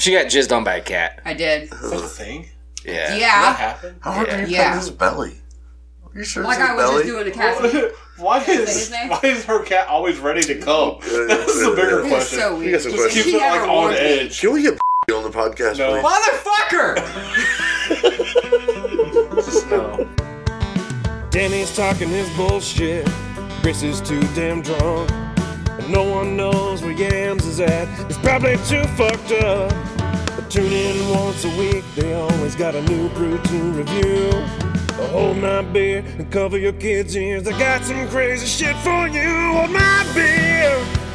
She got jizzed on by a cat. I did. Is that a thing? Yeah. That Yeah. happened? How hard did you Yeah. put his belly? Are you sure Like it's I his was belly? just doing a cat. Why Is that his name? is her cat always ready to come? That's the bigger It's question. so We weird. got some Just questions. keeps it like never on warned me. edge. Can we get on the podcast, No. please? Motherfucker! No. Danny's talking his bullshit. Chris is too damn drunk. And no one knows where Yams is at. He's probably too fucked up. But tune in once a week. They always got a new brew to review. Hold my beer and cover your kids' ears. I got some crazy shit for you. Hold my beer.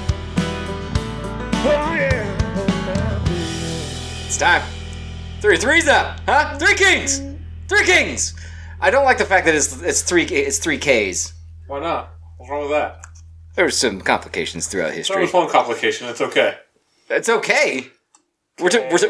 Oh yeah. Hold my beer. It's time. Three's up, huh? Three kings. I don't like the fact that it's three Ks. Why not? What's wrong with that? There were some complications throughout There history. was one complication. It's okay. It's okay. We're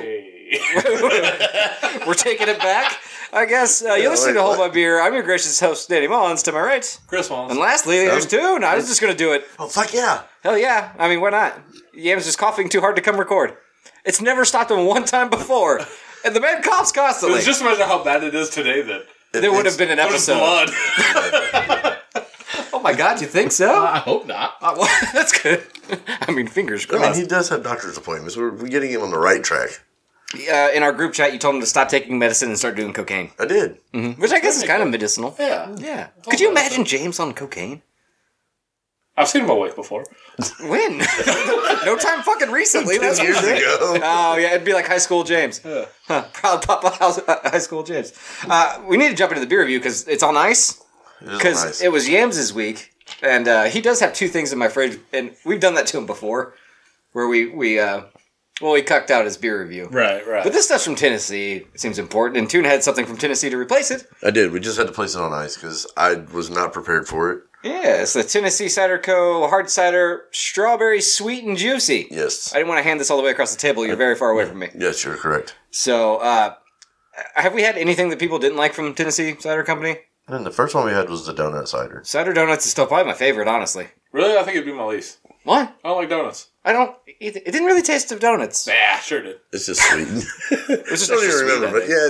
taking it back. I guess you're listening to Hold My Beer. I'm your gracious host, Danny Mullins. To my right. Chris Mullins. And lastly, there's Toon. I was just going to do it. Oh, fuck yeah. Hell yeah. I mean, why not? Yams is coughing too hard to come record. It's never stopped him one time before. And the man coughs constantly. Just imagine how bad it is today then. There would have been an There's episode. blood. Oh my god, you think so? I hope not. Well, that's good. I mean, fingers I crossed. mean, he does have doctor's appointments. We're getting him on the right track. In our group chat, you told him to stop taking medicine and start doing cocaine. I did. Which I guess is kind of medicinal. Yeah. Yeah. Could you imagine James on cocaine? I've seen him awake before. When? No time fucking recently. That's 10 years what I'm saying. ago. Oh, yeah, it'd be like High School James. Yeah. Huh, proud Papa High School James. We need to jump into the beer review because it's on ice. Because Nice. it was Yams' week. And he does have two things in my fridge. And we've done that to him before. Where we cucked out his beer review. Right. But this stuff's from Tennessee. It seems important. And Toon had something from Tennessee to replace it. I did. We just had to place it on ice because I was not prepared for it. Yeah, it's the Tennessee Cider Co. Hard Cider Strawberry Sweet and Juicy. Yes. I didn't want to hand this all the way across the table. You're very far away from me. Yes, you're correct. So, have we had anything that people didn't like from Tennessee Cider Company? And the first one we had was the donut cider. Cider Donuts is still probably my favorite, honestly. Really? I think it'd be my least. What? I don't like donuts. I don't... It didn't really taste of donuts. Yeah, sure did. It's just sweet. It was just I don't extra even remember, sweet, I but yeah,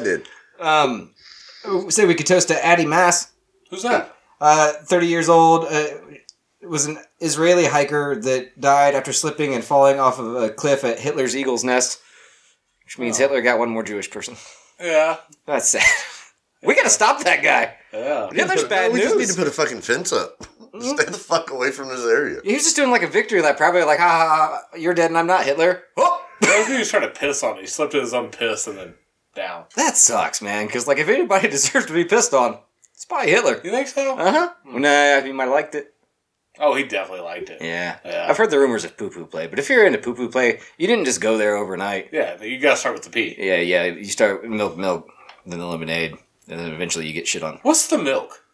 I did. think. Say we could toast to Addie Mass. Who's that? 30 years old. Was an Israeli hiker that died after slipping and falling off of a cliff at Hitler's Eagle's Nest. Which means Hitler got one more Jewish person. Yeah. That's sad. We gotta stop that guy. Yeah. Hitler's bad we just need news. to put a fucking fence up. Stay the fuck away from this area. He was just doing like a victory lap, probably like, ha ha ha, you're dead and I'm not Hitler. Oh! I think he was trying to piss on it. He slipped in his own piss and then down. That sucks, man, because like if anybody deserves to be pissed on, it's probably Hitler. You think so? Uh-huh. Nah, he might have liked it. Oh, he definitely liked it. Yeah. Yeah. I've heard the rumors of poo-poo play, but if you're into poo-poo play, you didn't just go there overnight. Yeah, you gotta start with the P. Yeah, you start with milk, then the lemonade, and then eventually you get shit on. What's the milk?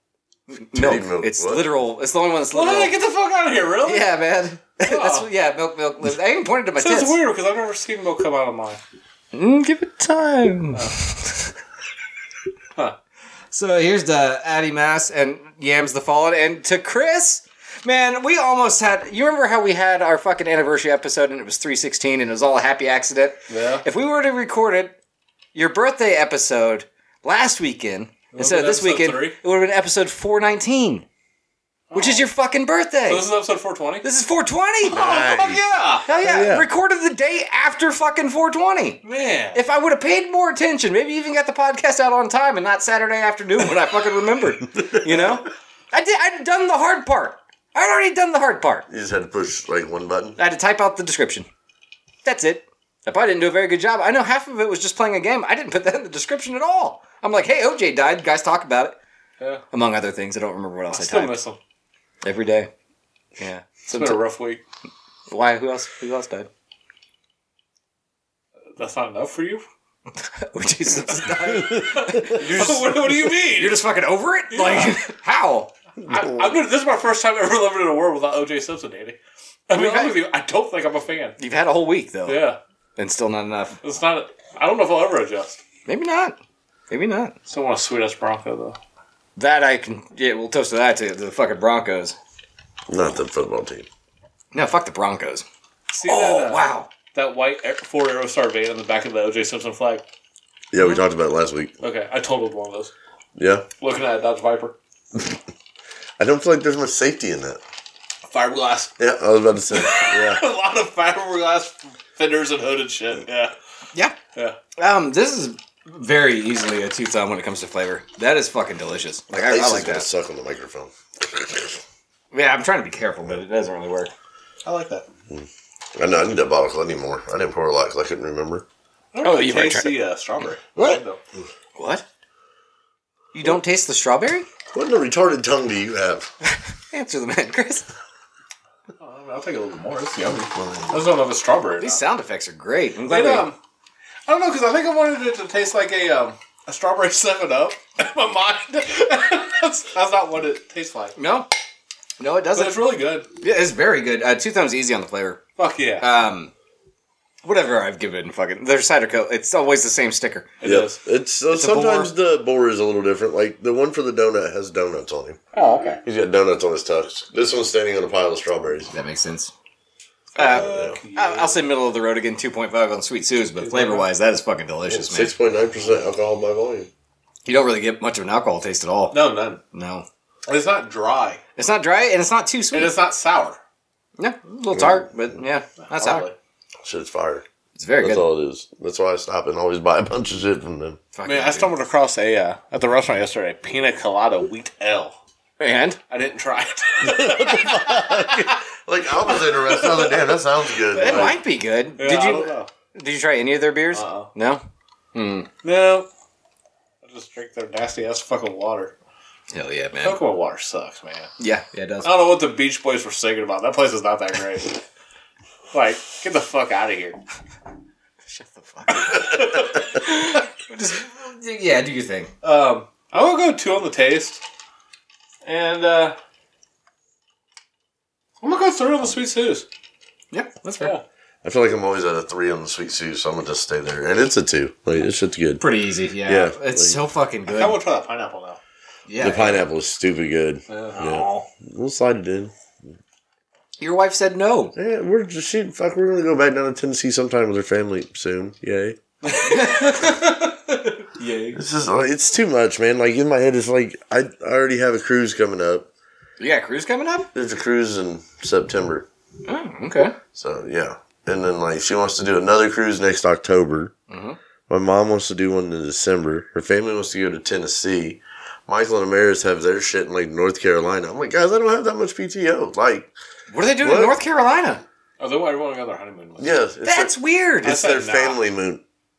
milk, It's what? literal. It's the only one that's literal. What? Get the fuck out of here, really? Yeah, man. Oh. Milk. I even pointed to my Sounds tits. weird because I've never seen milk come out of mine. Give it time. Huh. So here's the Addie Mass and Yams the Fallen. And to Chris, man, we almost had... You remember how we had our fucking anniversary episode and it was 316 and it was all a happy accident? Yeah. If we were to record it, your birthday episode last weekend, instead of this episode weekend, 3? it would have been episode 419. Which is your fucking birthday. So this is episode 420? This is 420. Oh, fuck yeah! Hell yeah. Recorded the day after fucking 420. Man. If I would have paid more attention, maybe even got the podcast out on time and not Saturday afternoon when I fucking remembered. You know? I'd done the hard part. I'd already done the hard part. You just had to push like one button. I had to type out the description. That's it. I probably didn't do a very good job. I know half of it was just playing a game. I didn't put that in the description at all. I'm like, hey, OJ died. Guys talk about it. Yeah. Among other things. I don't remember what else I Still typed. miss him. Every day. Yeah. It's been a rough week. Why? Who else died? That's not enough for you? OJ Simpson died. What do you mean? You're just fucking over it? Like, how? This is my first time ever living in a world without O.J. Simpson, Danny. I mean, I'm with you. I don't think I'm a fan. You've had a whole week, though. Yeah. And still not enough. It's not... I don't know if I'll ever adjust. Maybe not. Maybe not. Still want a sweet-ass Bronco, though. That I can... Yeah, we'll toast to that to the fucking Broncos. Not the football team. No, fuck the Broncos. See Oh, that, wow. that white 4 Aerostar vein on the back of the O.J. Simpson flag? Yeah, we talked about it last week. Okay, I totaled one of those. Yeah. Looking at a Dodge Viper. I don't feel like there's much safety in that. Fiberglass. Yeah, I was about to say. Yeah. A lot of fiberglass fenders and hood and shit. Yeah. Yeah. Yeah. This is very easily a two thumb when it comes to flavor. That is fucking delicious. Like I like gonna that. suck on the microphone. Yeah, I'm trying to be careful, but it doesn't really work. I like that. I know, I need that bottle because I need more. I didn't pour a lot because I couldn't remember. Oh, you might taste try. the strawberry. What? What? You don't taste the strawberry? What in a retarded tongue do you have? Answer the man, Chris. I'll take a little more. It's yummy. I just don't know if it's strawberry. These sound effects are great. I'm glad. I don't know, because I think I wanted it to taste like a strawberry 7-Up in my mind. that's not what it tastes like. No, it But doesn't. it's really good. Yeah, it's very good. Two thumbs easy on the flavor. Fuck yeah. Whatever I've given, fucking their cider coat. It's always the same sticker. It Yep. is. It's sometimes the boar is a little different. Like the one for the donut has donuts on him. Oh, okay. He's got donuts on his tux. This one's standing on a pile of strawberries. That makes sense. I'll say middle of the road again. 2.5 on Sweet Sue's, but flavor wise, that is fucking delicious, man. 6.9% alcohol by volume. You don't really get much of an alcohol taste at all. No, none. No, It's not dry. it's not dry and it's not too sweet. And it's not sour. No, a little tart, but yeah, that's sour. Hardly. Shit's fire. It's very That's good. all it is. That's why I stop and always buy a bunch of shit from them. Fucking Man, I dude. stumbled across at the restaurant yesterday, pina colada wheat ale. And I didn't try it. Like I was interested. I was like, damn, that sounds good. it Like, might be good. Yeah, Did I don't you? know. Did you try any of their beers? Uh-uh. No. No. I just drink their nasty ass fucking water. Hell yeah, man. Coconut water sucks, man. Yeah, it does. I don't know what the Beach Boys were singing about. That place is not that great. Like, get the fuck out of here. Shut the fuck up. Just, yeah, do your thing. I will go 2 on the taste. And I'm gonna go 3 on the Sweet Sue's. Yeah, that's fair. Yeah. I feel like I'm always at a 3 on the Sweet Sue, so I'm gonna just stay there. And it's a 2. Like this shit's good. Pretty easy, yeah. Yeah, It's like- so fucking good. I want to try that pineapple now. Yeah. The pineapple is stupid good. Yeah. We'll slide it in. Your wife said no. Yeah, we're gonna go back down to Tennessee sometime with her family soon. Yay. Yay. It's just it's too much, man. Like in my head, it's like I already have a cruise coming up. You got a cruise coming up? There's a cruise in September, Oh, okay. so yeah. And then like she wants to do another cruise next October. Mm-hmm. My mom wants to do one in December. Her family wants to go to Tennessee. Michael and Amaris have their shit in like North Carolina. I'm like, guys, I don't have that much PTO. Like, What are they doing What? in North Carolina? Oh, they want everyone to go on their honeymoon. With yeah, it's That's weird. it's I their said nah. family moon.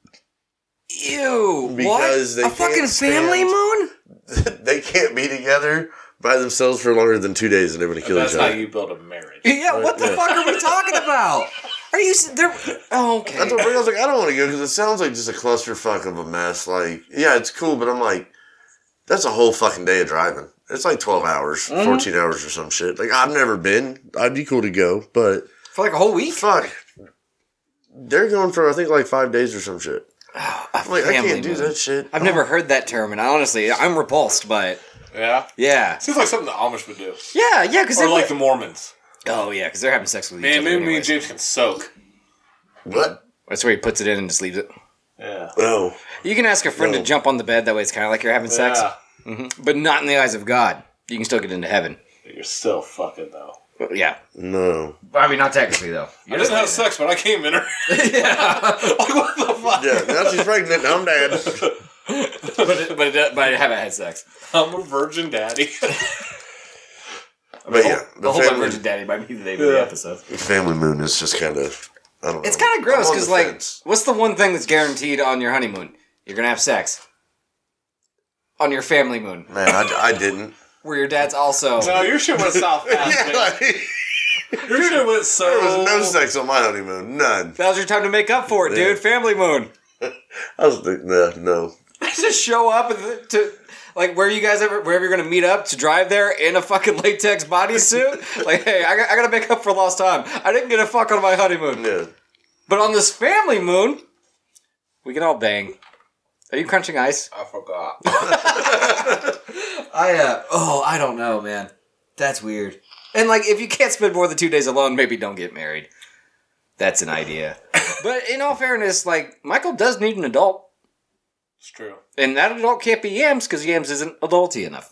Ew. Because what? they A fucking can't family stand- moon? They can't be together by themselves for longer than 2 days, and they're going to kill That's each how other. you build a marriage. Yeah, what the Yeah. fuck are we talking about? Are you... They're... Oh, okay. That's what I was like. I don't want to go because it sounds like just a clusterfuck of a mess. Like, yeah, it's cool, but I'm like, that's a whole fucking day of driving. It's like 12 hours, 14 hours or some shit. Like, I've never been. I'd be cool to go, but For like a whole week? fuck. They're going for, I think, like 5 days or some shit. I'm like, I can't do that shit. I've never heard that term, and honestly, I'm repulsed by it. Yeah. Yeah. Seems like something the Amish would do. Yeah, because Or they're like the Mormons. Oh, yeah, because they're having sex with each Man, other me and anyways. James can soak. What? That's where he puts it in and just leaves it. Yeah. No. You can ask a friend No. to jump on the bed, that way it's kind of like you're having sex. Yeah. But not in the eyes of God. You can still get into heaven. You're still fucking, though. Yeah. No. I mean, not technically, though. I didn't have sex, but I came in her. Yeah. Like, what the fuck? Yeah, now she's pregnant. Now I'm dad. but I haven't had sex. I'm a virgin daddy. But yeah, The whole My Virgin Daddy might be the name of the episode. family moon is just kind of, I don't know. It's kind of gross I'm on because, the like, fence. what's the one thing that's guaranteed on your honeymoon? You're gonna have sex. On your family moon, Man, I didn't. where your dad's also. No, your shit went south fast, Yeah, man. like, Your shit went so... there was no sex on my honeymoon. None. That was your time to make up for it, Yeah. dude. Family moon. I was like, no. Just show up to like wherever you're gonna meet up to drive there in a fucking latex bodysuit. Like, hey, I gotta make up for lost time. I didn't get a fuck on my honeymoon, Yeah. but on this family moon, we can all bang. Are you crunching ice? I forgot. I don't know, man. That's weird. And like, if you can't spend more than 2 days alone, maybe don't get married. That's an idea. But in all fairness, like, Michael does need an adult. It's true. And that adult can't be Yams because Yams isn't adulty enough.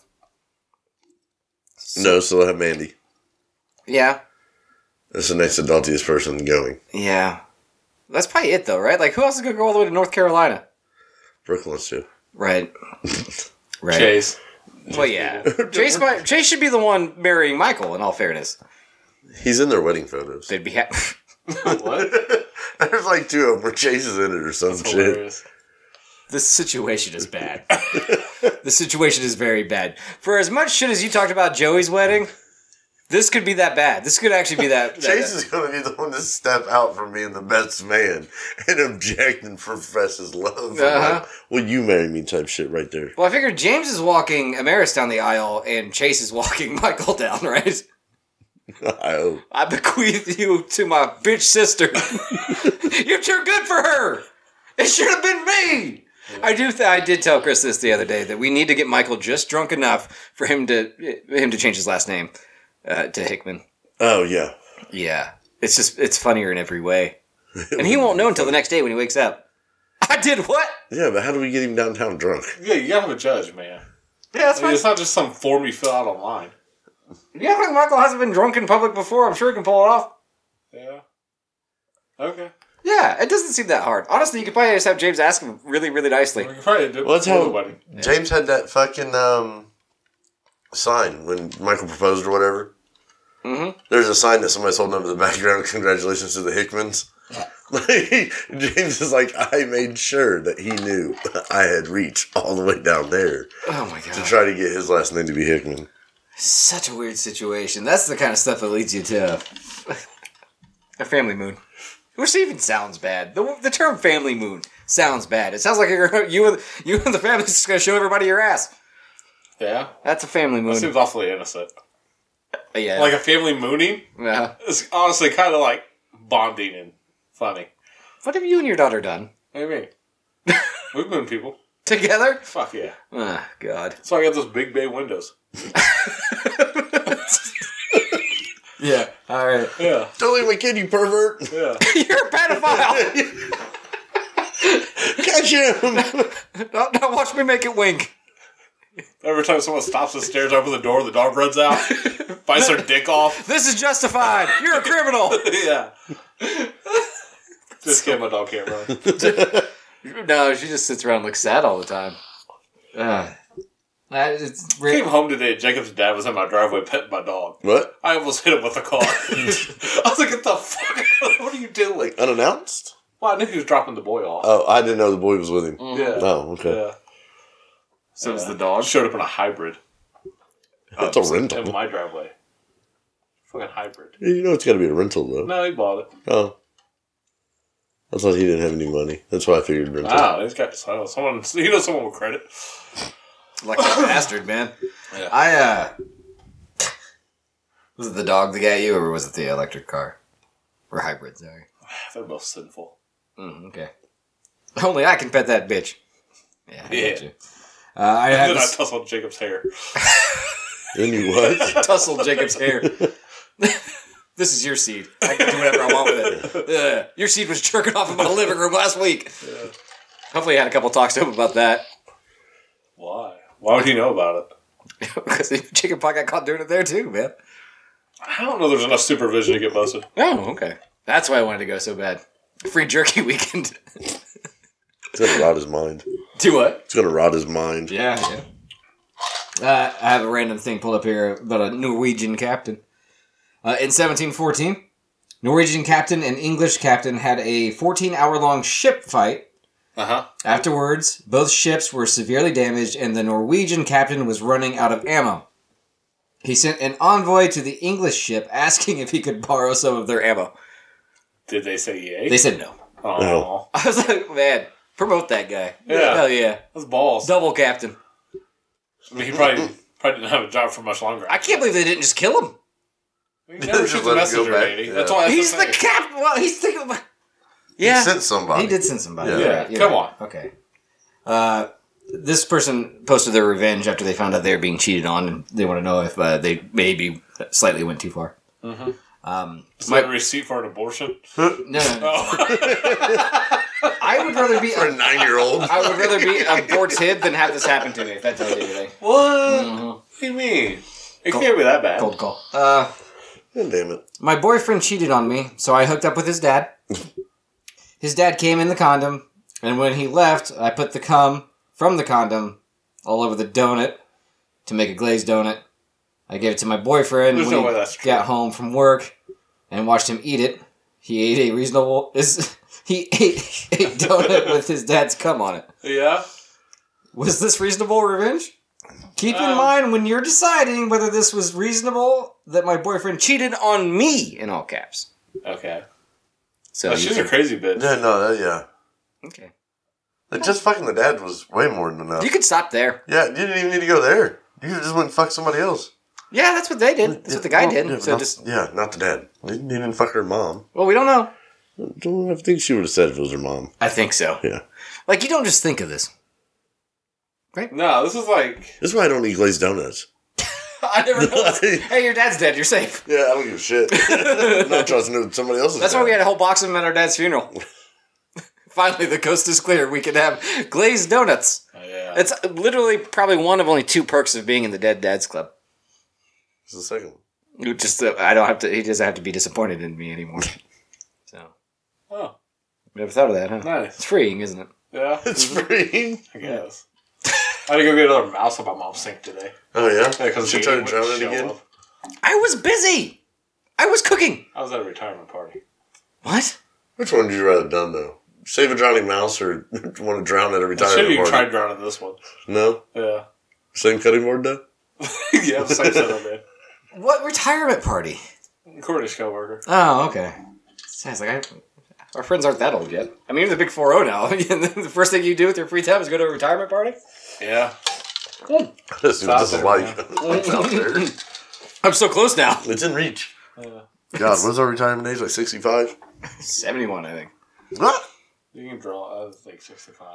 No, so they'll have Mandy. Yeah. That's the next adultiest person going. Yeah. That's probably it, though, right? Like, who else is going to go all the way to North Carolina? Brooke wants to. Right. Right. Chase. Well, yeah. Chase should be the one marrying Michael, in all fairness. He's in their wedding photos. They'd be happy. What? There's like two of them where Chase is in it or some shit. Hilarious. The situation is bad. The situation is very bad. For as much shit as you talked about Joey's wedding, this could be that bad. This could actually be that. Chase is going to be the one to step out from being the best man and object and profess his love. Like, will you marry me type shit right there. Well, I figured James is walking Amaris down the aisle and Chase is walking Michael down, right? I hope. I bequeath you to my bitch sister. You're too good for her. It should have been me. I did tell Chris this the other day that we need to get Michael just drunk enough for him to change his last name to Hickman. Oh, yeah. Yeah. It's funnier in every way. And he won't know until the next day when he wakes up. I did what? Yeah, but how do we get him downtown drunk? Yeah, you gotta have a judge, man. Yeah, that's I mean, fine. it's not just some form you fill out online. Yeah, I think Michael hasn't been drunk in public before. I'm sure he can pull it off. Yeah. Okay. Yeah, it doesn't seem that hard. Honestly, you could probably just have James ask him really, really nicely. We can probably do it Well, that's before how the wedding. James had that fucking sign when Michael proposed or whatever. Mm-hmm. There's a sign that somebody's holding up in the background. Congratulations to the Hickmans. Like, James is like, I made sure that he knew I had reached all the way down there Oh my to god. try to get his last name to be Hickman. Such a weird situation. That's the kind of stuff that leads you to a family moon. Which even sounds bad. The term family moon sounds bad. It sounds like you and the family's just going to show everybody your ass. Yeah. That's a family moon. That seems awfully innocent. Yeah. Like a family mooning Yeah. is honestly kind of like bonding and funny. What have you and your daughter done? What do you mean? We've mooned people. Together? Fuck yeah. Oh, God. That's why I got those big bay windows. Yeah. All right. Yeah. Don't leave my kid, you pervert. Yeah. You're a pedophile. Catch him. Now watch me make it wink. Every time someone stops and stares over the door, the dog runs out, bites their dick off. This is justified. You're a criminal. Yeah. Just kidding, my dog can't run. No, she just sits around and looks sad all the time. It's I came home today, Jacob's dad was in my driveway petting my dog. What? I almost hit him with a car. I was like, what the fuck? What are you doing? Unannounced? Well, I knew he was dropping the boy off. Oh, I didn't know the boy was with him. Yeah. Oh, okay. Yeah. So was the dog. Showed up in a hybrid That's a in rental. my driveway. Fucking hybrid. You know it's got to be a rental, though. No, he bought it. Oh. I thought he didn't have any money. That's why I figured rental. Ah, he's got someone. You know, someone with credit. Like a bastard, man. Yeah. Was it the dog that got you, or was it the electric car? Or hybrid, sorry. They're both sinful. Okay. Only I can pet that bitch. Yeah, I Yeah. got you. I had Then I this tussled Jacob's hair. Then you what? tussle Jacob's hair. This is your seed. I can do whatever I want with it. Your seed was jerking off in my living room last week. Yeah. Hopefully I had a couple talks to him about that. Why? Why would he know about it? Because Jacob probably got caught doing it there too, man. I don't know there's enough supervision to get busted. Oh, okay. That's why I wanted to go so bad. Free jerky weekend. It's going to rot his mind. Do what? It's going to rot his mind. Yeah. I have a random thing pulled up here about a Norwegian captain. In 1714, Norwegian captain and English captain had a 14-hour-long ship fight. Uh-huh. Afterwards, both ships were severely damaged and the Norwegian captain was running out of ammo. He sent an envoy to the English ship asking if he could borrow some of their ammo. Did they say yay? They said no. Oh, No. I was like, man, promote that guy. Yeah. Hell yeah. that's balls. Double captain. I mean, he probably didn't have a job for much longer. I can't believe they didn't just kill him. He never Just shoots let a it go messenger, back. lady. Yeah. That's why. He's the captain. Well, he's the... Yeah. He sent somebody. He did send somebody. Yeah. You're right, you're Come right. on. Okay. This person posted their revenge after they found out they were being cheated on, and they want to know if they maybe slightly went too far. Mm-hmm. Is that a receipt for an abortion? No. Oh. I would rather be For a 9-year-old. I would rather be aborted than have this happen to me. If that tells you anything. What? What do you mean? It can't be that bad. Cold call. God damn it. My boyfriend cheated on me, so I hooked up with his dad. His dad came in the condom, and when he left, I put the cum from the condom all over the donut to make a glazed donut. I gave it to my boyfriend There's when no he way that's true. got home from work and watched him eat it. He ate a donut with his dad's cum on it. Yeah? Was this reasonable revenge? Keep in mind when you're deciding whether this was reasonable that my boyfriend cheated on me, in all caps. Okay. So Oh, she's a crazy bitch. Yeah, no, yeah. Okay. Like, just fucking the dad was way more than enough. You could stop there. Yeah, you didn't even need to go there. You just went and fuck somebody else. Yeah, that's what they did. That's what the guy did. Yeah, So not, just not the dad. He didn't fuck her mom. well, we don't know. I think she would have said if it was her mom. I think so. Yeah. Like you don't just think of this. No, this is like... This is why I don't eat glazed donuts. I never know. Hey, your dad's dead. You're safe. Yeah, I don't give a shit. I'm not trusting somebody else's. That's dad. why we had a whole box of them at our dad's funeral. Finally, the coast is clear. We can have glazed donuts. Oh, yeah. It's literally probably one of only 2 perks of being in the Dead Dads Club. It's the second one. Just I don't have to. He doesn't have to be disappointed in me anymore. So Oh, never thought of that, huh? nice. It's freeing, isn't it? Yeah, It's free. I guess. I had to go get another mouse on my mom's sink today. Oh, yeah? Yeah, because She tried to drown it again? I was busy. I was cooking. I was at a retirement party. What? Which one would you rather done, though? Save a drowning mouse or want to drown at every I time? should have even tried drowning this one. No? Yeah. Same cutting board, though? Yeah, the same setup, man. What retirement party? Cornish coworker. Oh, okay. Sounds like our friends aren't that old yet. I mean, you're the big 4-0 now. The first thing you do with your free time is go to a retirement party? Yeah. This is what this is there, like. It's out there. I'm so close now. It's in reach. God, what's our retirement age? Like 65? 71, I think. What? You can draw, I was like 65.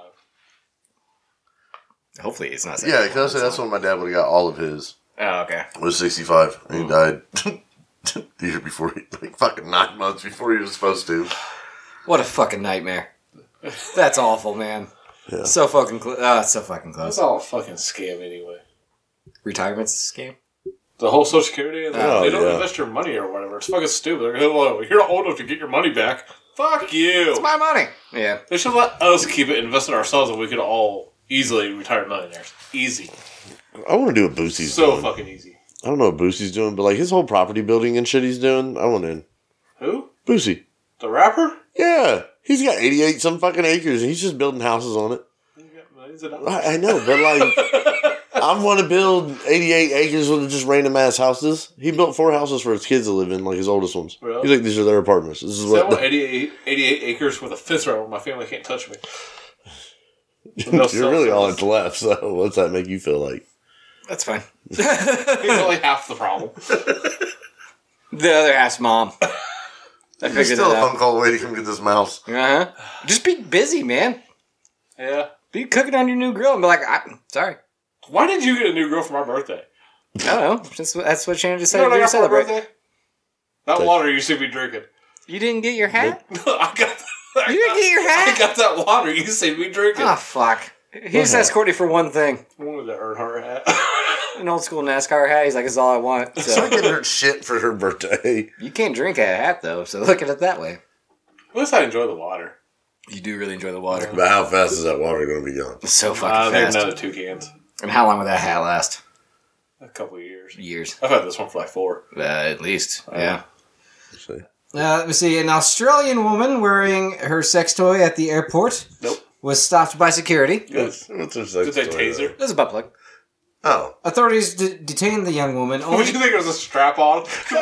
Hopefully it's not. Yeah, because that's when my dad would have got all of his. Oh, okay. Was 65. And he died the year before, like fucking 9 months before he was supposed to. What a fucking nightmare. That's awful, man. Yeah. So fucking close. Oh, it's so fucking That's close. all a fucking scam anyway. Retirement's a scam? The whole Social Security, and Oh, they don't yeah. invest your money or whatever. It's fucking stupid. They're going, well, you're not old enough to get your money back. Fuck you. It's my money. Yeah. They should let us keep it, invest in ourselves, and we could all easily retire millionaires. Easy. I want to do what Boosie's So doing. fucking easy. I don't know what Boosie's doing, but like his whole property building and shit he's doing, I want in. Who? Boosie. The rapper? Yeah. He's got 88 some fucking acres and he's just building houses on it. You got millions of dollars. I know, but like, I want to build 88 acres with just random ass houses. He built 4 houses for his kids to live in, like his oldest ones. Really? He's like, these are their apartments. This is So I what want 88 acres with a fence around where my family can't touch me. No you're really all self-service. that's left. So what's that make you feel like? That's fine. He's only half the problem. The other half's mom. I It's figured still that a out. phone call away to come get this mouse. Uh-huh. Just be busy, man. Yeah. Be cooking on your new grill and be like, sorry. Why did you get a new girl for my birthday? I don't know. That's what Shannon just You said know what I to got for my celebrate. birthday? That water you should be drinking. You didn't get your hat? I got You didn't get your I hat? got that water you said be drinking. Oh, fuck. He just asked Courtney for one thing. What was that Earnhardt hat? An old school NASCAR hat. He's like, this is all I want. So So I get her shit for her birthday. you can't drink a hat, though. So look at it that way. At least I enjoy the water. You do really enjoy the water. But how fast is that water going to be gone? It's so I fucking think fast. another 2 cans. And how long would that hat last? A couple of years. Years. I've had this one for like 4. At least. Yeah. Let's see. Let me see. An Australian woman wearing her sex toy at the airport Nope. was stopped by security. Good. What's her sex Did they toy, taser? It was a butt plug. though? Oh. Authorities detained the young woman Would only you think it was a strap on? Like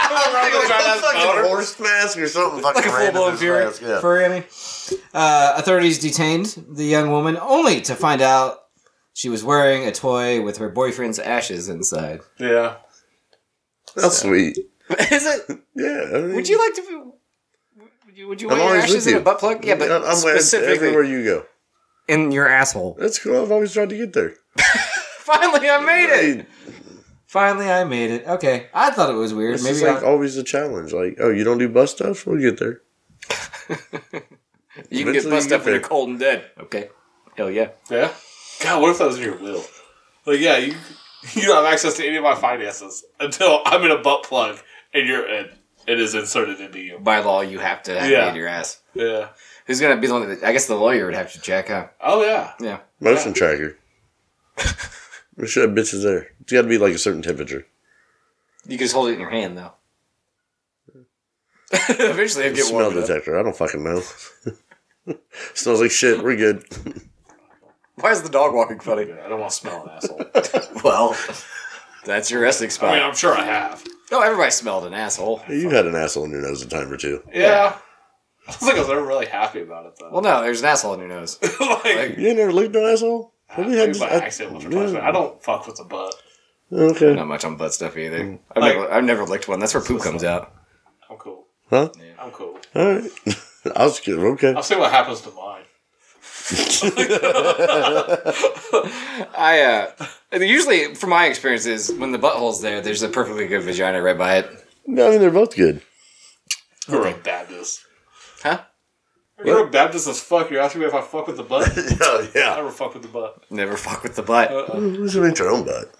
a fucking horse mask or something fucking like a random full-blown as fury. mask, yeah. Furry, I mean. Authorities detained the young woman only to find out she was wearing a toy with her boyfriend's ashes inside. Yeah. That's sweet. Is it? Yeah. I mean, Would you like to? Would you I'm wear your always ashes with in you. a butt plug? Yeah, but I'm with specifically everywhere you go. in your asshole. That's cool. I've always tried to get there. Finally, I made it. Finally, I made it. Okay. I thought it was weird. It's Maybe just like always a challenge. Like, oh, you don't do butt stuff? We'll get there. you can get Eventually bust you up when get you're cold and dead. Okay. Hell yeah. Yeah. God, what if that was in your will? Like, yeah, you don't have access to any of my finances until I'm in a butt plug and it is inserted into you. By law, you have to have Yeah. it in your ass. Yeah. Who's going to be the one that... I guess the lawyer would have to check, huh? Oh, yeah. Yeah. Motion tracker. We should have bitches there. It's got to be like a certain temperature. You can just hold it in your hand, though. Eventually, I'll get Smell warmed up. detector. I don't fucking know. Smells like shit. We're good. Why is the dog walking funny? I don't want to smell an asshole. Well, that's your resting spot. I mean, I'm sure I have. Oh, everybody smelled an asshole. Hey, you had an asshole in your nose a time or two. Yeah. I don't think I was ever really happy about it, though. Well, no, there's an asshole in your nose. like, You ain't never licked no asshole? Have we had maybe this? by accident once or twice, but I don't fuck with the butt. Okay. Not much on butt stuff either. Like- I've never licked one. That's where poop comes out. I'm cool. Huh? I'm cool. All right. I was kidding. Okay. I'll see what happens to mine. Usually, from my experiences, when the butthole's there, there's a perfectly good vagina right by it. No, I mean, they're both good. You're a Baptist. Huh? You're a Baptist as fuck. You're asking me if I fuck with the butt? I yeah. never fuck with the butt. Never fuck with the butt. You should make your own butt.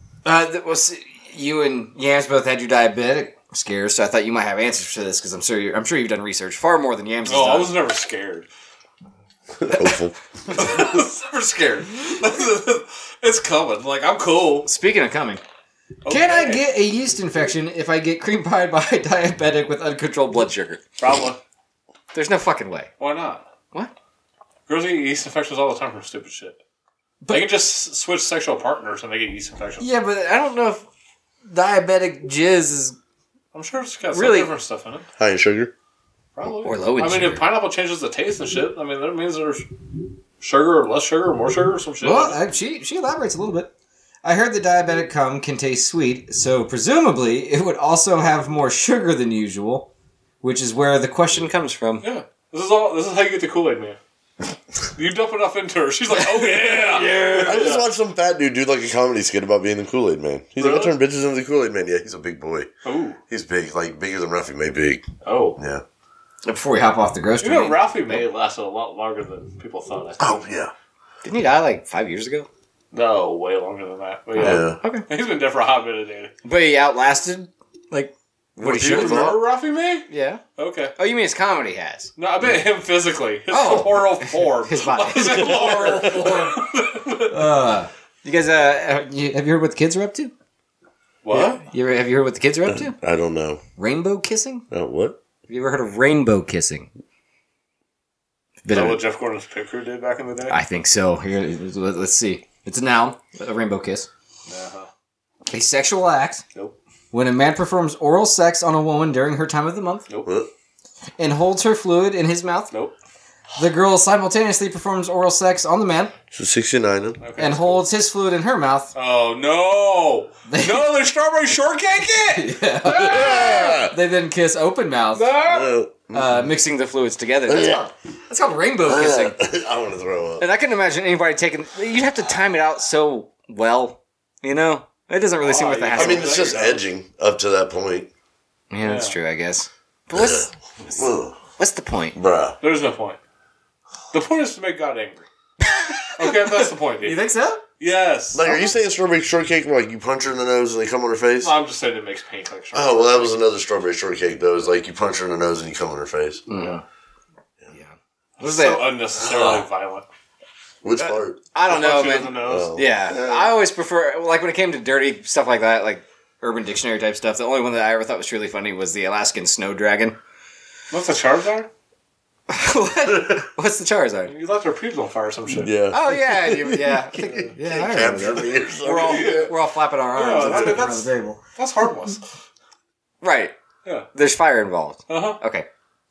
You and Yams both had your diabetic scares, so I thought you might have answers to this because I'm sure you've done research far more than Yams has Oh, done. I was never scared. Hopeful. I was never scared. It's coming. Like, I'm cool. Speaking of coming, Okay. can I get a yeast infection if I get cream pied by a diabetic with uncontrolled blood sugar? Probably. There's no fucking way. Why not? What? Girls get yeast infections all the time from stupid shit. They can just switch sexual partners and they get yeast infections. Yeah, but I don't know if diabetic jizz is I'm sure it's got Really? some different stuff in it. High in sugar? Probably. Or low in I mean, sugar. if pineapple changes the taste and shit, I mean, that means there's sugar or less sugar or more sugar or some shit. Well, she elaborates a little bit. I heard the diabetic cum can taste sweet, so presumably it would also have more sugar than usual, which is where the question comes from. Yeah. This is how you get the Kool-Aid Man. You dump enough into her, she's like, oh yeah! I just watched some fat dude do like a comedy skit about being the Kool-Aid Man. He's like, I Really? turn bitches into the Kool-Aid Man. Yeah, he's a big boy. Ooh. He's big, like bigger than Ruffy May big. Oh. Yeah. Before we hop off the grocery, You know, Ralphie May lasted a lot longer than people thought. I think. Oh, yeah. didn't he die like 5 years ago? No, way longer than that. But yeah. Yeah. Okay. He's been dead for a hot minute, dude. But he outlasted, like, what he should You have. remember Ralphie May? Yeah. Okay. Oh, you mean his comedy has? No, I meant him physically. His Oh. corporeal form. His body. His corporeal form. You guys, have you heard what the kids are up to? What? Have you heard what the kids are up to? I don't know. Rainbow kissing? What? Have you ever heard of rainbow kissing? Is that what Jeff Gordon's pit crew did back in the day? I think so. Here, let's see. It's a noun, a rainbow kiss. Uh-huh. A sexual act Nope. when a man performs oral sex on a woman during her time of the month Nope. What? and holds her fluid in his mouth. Nope. The girl simultaneously performs oral sex on the man So 69 then? Okay. and holds his fluid in her mouth. Oh, no. No, there's strawberry shortcake it! Ah! They then kiss open mouth, No. mixing the fluids together. That's called rainbow kissing. I want to throw up. And I couldn't imagine anybody taking... You'd have to time it out so well, you know? It doesn't really seem worth the yeah. hassle. I mean, it's just edging up to that point. Yeah, that's Yeah. true, I guess. But what's the point? Bruh. There's no point. The point is to make God angry. Okay, that's the point, dude. You think so? Yes. Like, are you saying strawberry shortcake where, like, you punch her in the nose and they come on her face? I'm just saying it makes paint like Oh, well, that was another strawberry shortcake, though. It's like you punch her in the nose and you come on her face. Yeah. It's that? so unnecessarily violent. Which part? I don't know, Punch you in the man. nose. Oh. Yeah, I always prefer, like, when it came to dirty stuff like that, like Urban Dictionary type stuff, the only one that I ever thought was truly funny was the Alaskan snow dragon. What's the Charizard? What? What's the Charizard? You left her pubes on fire or some shit. Yeah. Oh, yeah. Yeah. I remember that. We're all flapping our arms Yeah, I mean, around that's- the table. That's harmless. Right. Yeah. There's fire involved. Uh-huh. Okay.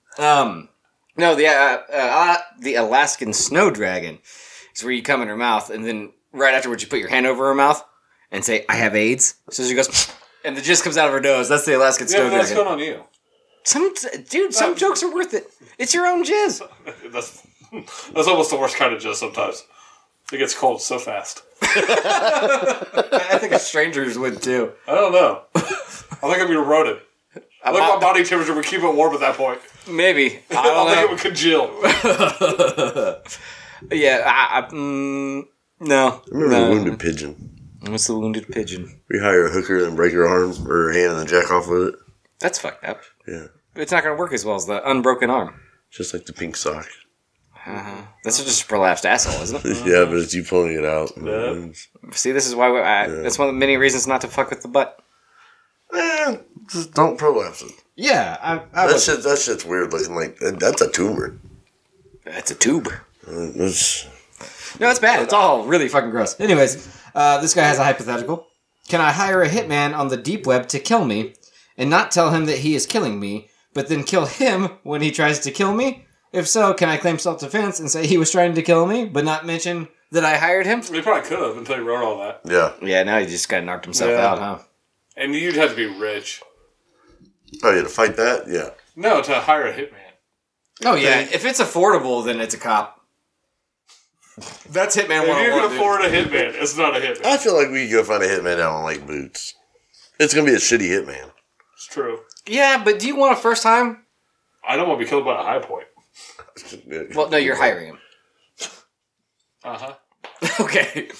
No, the Alaskan snow dragon is where you come in her mouth, and then right afterwards you put your hand over her mouth and say, "I have AIDS." So she goes, and the jizz comes out of her nose. That's the Alaskan Yeah, snow but that's dragon. going on you. Some jokes are worth it. It's your own jizz. That's almost the worst kind of jizz sometimes. It gets cold so fast. I think strangers would too. I don't know. I think I'd be eroded. I think my body temperature would keep it warm at that point. Maybe. I I don't think it know. would congeal. Yeah, no. I remember the wounded pigeon. What's the wounded pigeon? We hire a hooker and break her arm or her hand and then jack off with it. That's fucked up. Yeah. It's not going to work as well as the unbroken arm. Just like the pink sock. That's just a prolapsed asshole, isn't it? Yeah, but it's you pulling it out. Yeah. See, this is why that's one of the many reasons not to fuck with the butt. Just don't prolapse it. Yeah, That shit's weird looking. Like that's a tumor. That's a tube. That's, No, it's bad. It's all really fucking gross. Anyways, this guy has a hypothetical. Can I hire a hitman on the deep web to kill me and not tell him that he is killing me, but then kill him when he tries to kill me? If so, can I claim self-defense and say he was trying to kill me, but not mention that I hired him? He probably could have until he wrote all that. yeah. Yeah, now he just got knocked himself Yeah. out, huh? And you'd have to be rich. Oh, yeah, to fight that? Yeah. No, to hire a hitman. Oh, yeah. If it's affordable, then it's a cop. That's Hitman 101, If you can dude. afford a hitman, it's not a hitman. I feel like we could go find a hitman down on Lake Boots. It's gonna be a shitty hitman. It's true. Yeah, but do you want a first time? I don't want to be killed by a high point. Well, no, you're hiring him. Uh-huh. Okay.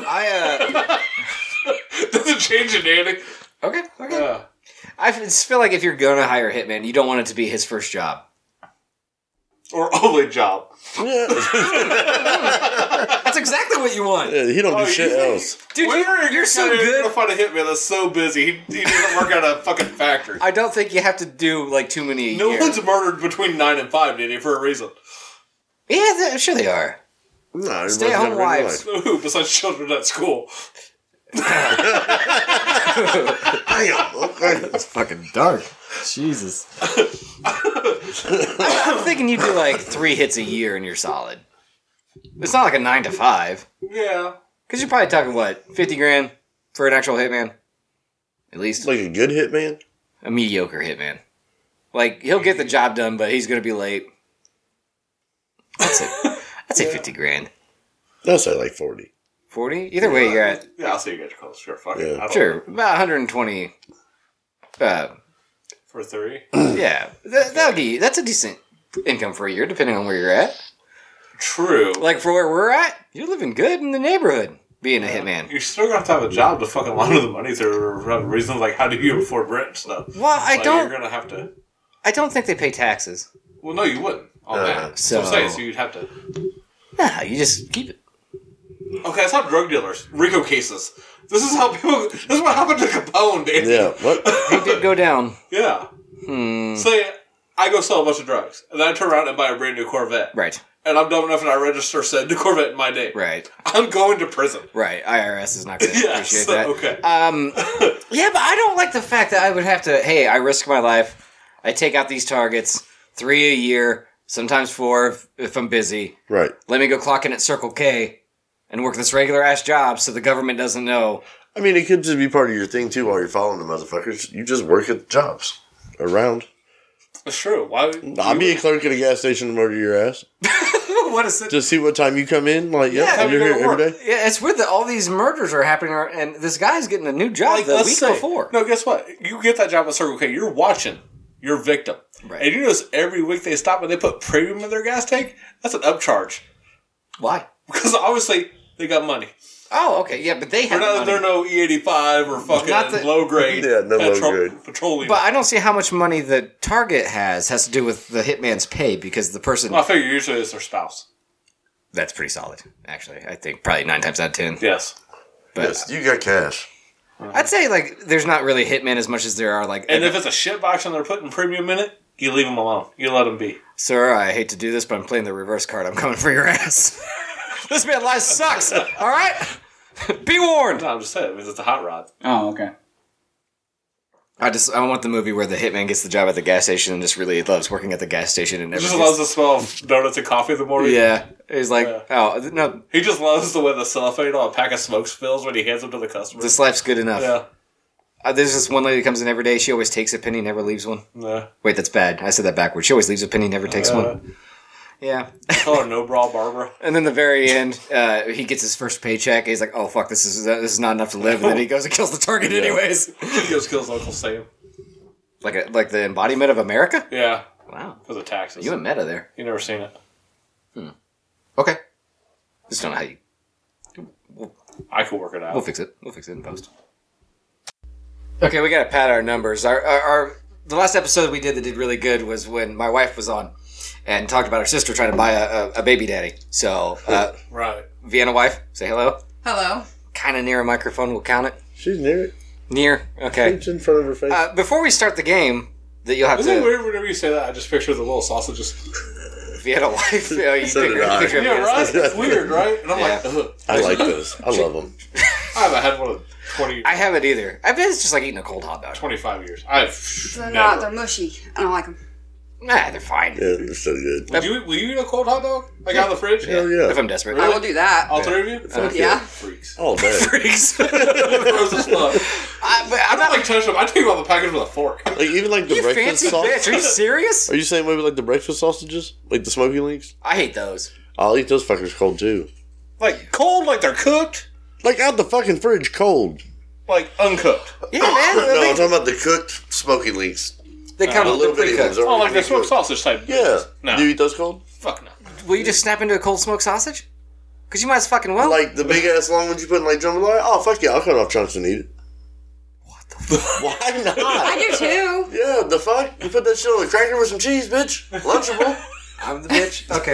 Doesn't change it, Danny. Okay. Yeah. I just feel like if you're going to hire a hitman, you don't want it to be his first job. Or only job. Yeah. That's exactly what you want. Yeah, he don't do Oh, shit you think- else. Dude, you're so You're good. gonna find a hitman that's so busy, he doesn't work at a fucking factory. I don't think you have to do like too many a No year. one's murdered between 9 and 5, Danny, for a reason. Yeah, sure they are. No, everybody's Stay-at-home got a regular wives. life. Who, besides children at school? Damn, okay. Fucking dark. Jesus. I'm thinking you do like 3 hits a year and you're solid. It's not like a 9 to 5. Yeah. Because you're probably talking, what, 50 grand for an actual hitman? At least. Like a good hitman? A mediocre hitman. Like, he'll get the job done, but he's going to be late. I'd say 50 grand. I'll say like 40. 40? Either way, you're at, Yeah, I'll see you guys close. Sure, fuck it. Yeah. I don't- sure, about 120. For 3? Yeah, that'll give you, that's a decent income for a year, depending on where you're at. True. Like, for where we're at, you're living good in the neighborhood, being a hitman. You're still gonna have to have a job to fucking launder the money through reasons like how do you afford rent and stuff. Well, I Like, don't You're gonna have to. think they pay taxes. Well, no, you wouldn't. On that. So- So I'm saying, so you'd have to. Nah, you just keep it. Okay, it's not drug dealers. RICO cases. This is how people. This is what happened to Capone, dude. Yeah, what? He did go down. Yeah. Say I go sell a bunch of drugs, and then I turn around and buy a brand new Corvette. Right, And I'm dumb enough and I register said the Corvette in my name. right, I'm going to prison. right. IRS is not going to Yeah, appreciate so, that. okay. Yeah, but I don't like the fact that I would have to, hey, I risk my life. I take out these targets, 3 a year, sometimes 4 if I'm busy. Right. Let me go clock in at Circle K and work this regular ass job so the government doesn't know. I mean, it could just be part of your thing too while you're following the motherfuckers. You just work at the jobs around. It's true. Why? I'll be a clerk at a gas station to murder your ass. What is it? Just see what time you come in. Like, Yeah, yeah, you're you here go to every work. day. Yeah, it's weird that all these murders are happening, and this guy's getting a new job the let's week say- before. No, guess what? You get that job at Circle K. You're watching your victim. Right. And you notice every week they stop and they put premium in their gas tank? That's an upcharge. Why? Because obviously they got money. Oh, okay, yeah, but they have money. They're no E85 or Not fucking that- low grade. Yeah, no low grade. Petroleum. But I don't see how much money the target has to do with the hitman's pay because the person... I figure usually it's their spouse. That's pretty solid, actually. I think probably 9 times out of 10. Yes. But Yes, you got cash. I'd say, like, there's not really hitmen as much as there are, like... And if it's a shit box and they're putting premium in it, you leave them alone. You let them be. Sir, I hate to do this, but I'm playing the reverse card. I'm coming for your ass. This man life sucks, all right? Be warned. No, I'm just saying, because it's a hot rod. Oh, okay. I want the movie where the hitman gets the job at the gas station and just really loves working at the gas station and He never just gets- loves the smell of donuts and coffee in the morning. Yeah. He's like, Yeah. oh, no, He just loves the way the cellophane on a pack of smoke spills when he hands them to the customer. this life's good enough. Yeah. There's this one lady that comes in every day. She always takes a penny, never leaves one. Yeah. Wait, that's bad. I said that backwards. She always leaves a penny, never takes one. Yeah. Call her No Bra Barbara. And then the very end, he gets his first paycheck. He's like, "Oh fuck, this is not enough to live." And then he goes and kills the target anyways. He goes kills Uncle Sam. Like the embodiment of America. Yeah. Wow. For the taxes. You and meta there. You never seen it. Okay. Just don't know how you. I could work it out. We'll fix it. We'll fix it in post. Okay, we gotta pad our numbers. Our the last episode we did really good was when my wife was on and talked about her sister trying to buy a baby daddy. So, Right. Vienna wife, say hello. Hello. Kind of near a microphone, we'll count it. She's near it. Near, okay. It's in front of her face. Before we start the game, that you'll have Isn't it to. weird whenever you say that? I just picture the little sausages. Vienna wife. You So did I. picture of Yeah, Vienna. right? It's weird, right? And I'm like, Yeah. ugh. I like those. I love them. I haven't had one in 20, I haven't either. I bet it's just like eating a cold hot dog. 25 years. I've They're never. not. They're mushy. I don't like them. Nah, they're fine. Yeah, they're so good. Will you eat a cold hot dog? Like out of the fridge? Hell yeah. If I'm desperate. I will do that. All three of you? Yeah. Freaks. All day. Freaks. Gross as fuck. I'm I'm not not like touching them. I take them out of the package with a fork. Like, even like the you breakfast fancy sausage. bitch. Are you serious? Are you saying maybe like the breakfast sausages? Like the smoky links? I hate those. I'll eat those fuckers cold too. Like cold, like they're cooked, Like out the fucking fridge cold. like uncooked. Yeah, man. No, I'm talking about the cooked smoky links. They come The with little the bitty ones. pre-cooked. Oh, like the already smoked pre-cooked. sausage type. Yeah. No. Do you eat those cold? Fuck no. Will you just snap into a cold smoked sausage? Because you might as fucking well. Like the big ass long ones you put in like jambalaya? Oh, fuck yeah. I'll cut off chunks and eat it. What the fuck? Why not? I do too. Yeah, the fuck? You put that shit on a cracker with some cheese, bitch. Lunchable. I'm the bitch. Okay.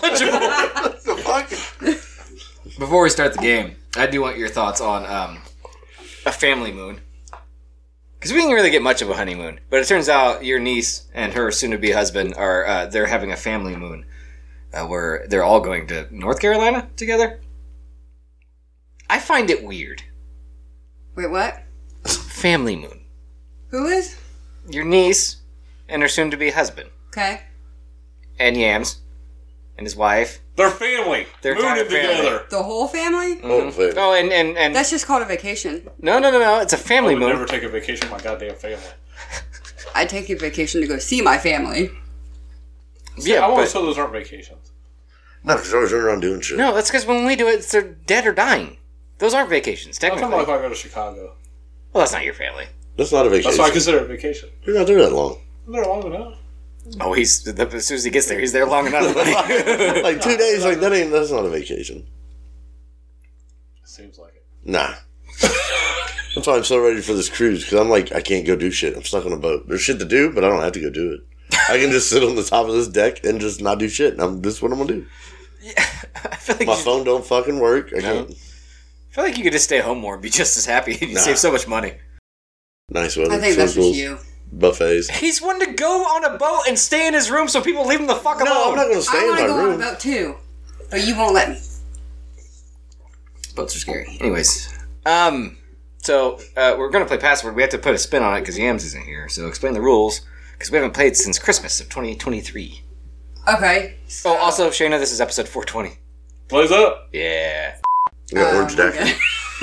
The fuck? Before we start the game, I do want your thoughts on a family moon. Because we didn't really get much of a honeymoon, but it turns out your niece and her soon-to-be husband are they're having a family moon, where they're all going to North Carolina together. I find it weird. Wait, what? Family moon. Who is? Your niece and her soon-to-be husband, Okay. and Yams and his wife. They're family. They're entire Mooning family. together. The whole family? Oh, fuck. Oh, and That's just called a vacation. no, it's a I family would moon. never take a vacation with my goddamn family. I take a vacation to go see my family. Yeah, I want but to say those aren't vacations. No, because they're always running around doing shit. no, that's because when we do it, they're dead or dying. Those aren't vacations, I'm technically. talking about if I go to Chicago. Well, that's not your family. That's not a vacation. That's why I consider it a vacation. You're not there that long. I'm there long enough. Oh, as soon as he gets there, he's there long enough. Like 2 days, like that's not a vacation. Seems like it. Nah. That's why I'm so ready for this cruise, because I'm like, I can't go do shit. I'm stuck on a boat. There's shit to do, but I don't have to go do it. I can just sit on the top of this deck and just not do shit. This is what I'm gonna do. I feel like My phone don't fucking work. I No. can't. I feel like you could just stay home more and be just as happy. You Nah. save so much money. Nice weather. I think that's just circles, you. Buffets. He's one to go on a boat and stay in his room so people leave him the fuck alone. No, I'm not gonna stay I in want my to go on a room. boat too, but you won't let me. Boats are scary. Anyways, so we're gonna play Password. We have to put a spin on it because Yams isn't here. So explain the rules because we haven't played since Christmas of 2023. Okay. So, Oh, also Shayna, this is episode 420. Blaze up. Yeah. We got orange deck. okay.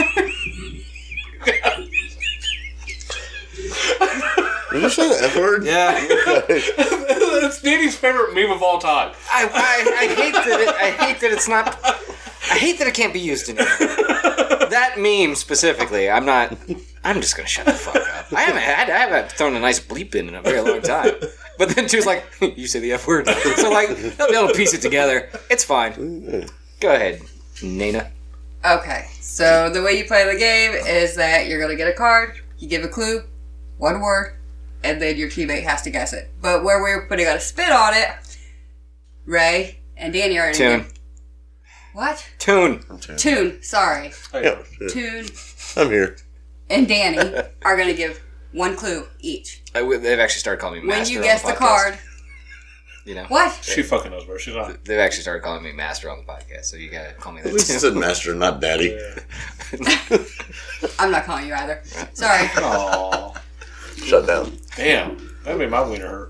Did you say the F word? Yeah. It's Danny's favorite meme of all time. I hate that. I hate that it's not. I hate that it can't be used anymore. That meme specifically. I'm just gonna shut the fuck up. I haven't thrown a nice bleep in a very long time. But then Tu's like, you say the F word. So like, they'll be able to piece it together. It's fine. Go ahead, Nana. Okay. So the way you play the game is that you're gonna get a card. You give a clue, one word, and then your teammate has to guess it. But where we're putting a spin on it, Ray and Danny are in Tune. What? Tune. Toon. Sorry. Yeah. Toon I'm here. and Danny are gonna give one clue each. They've actually started calling me When Master you on guess the the podcast. card, You know? what? She fucking knows where she's not. They've actually started calling me Master on the podcast, so you gotta call me that At least it too. said master, not daddy. I'm not calling you either. Sorry. Aww. Shut down. Damn. That made my wiener hurt.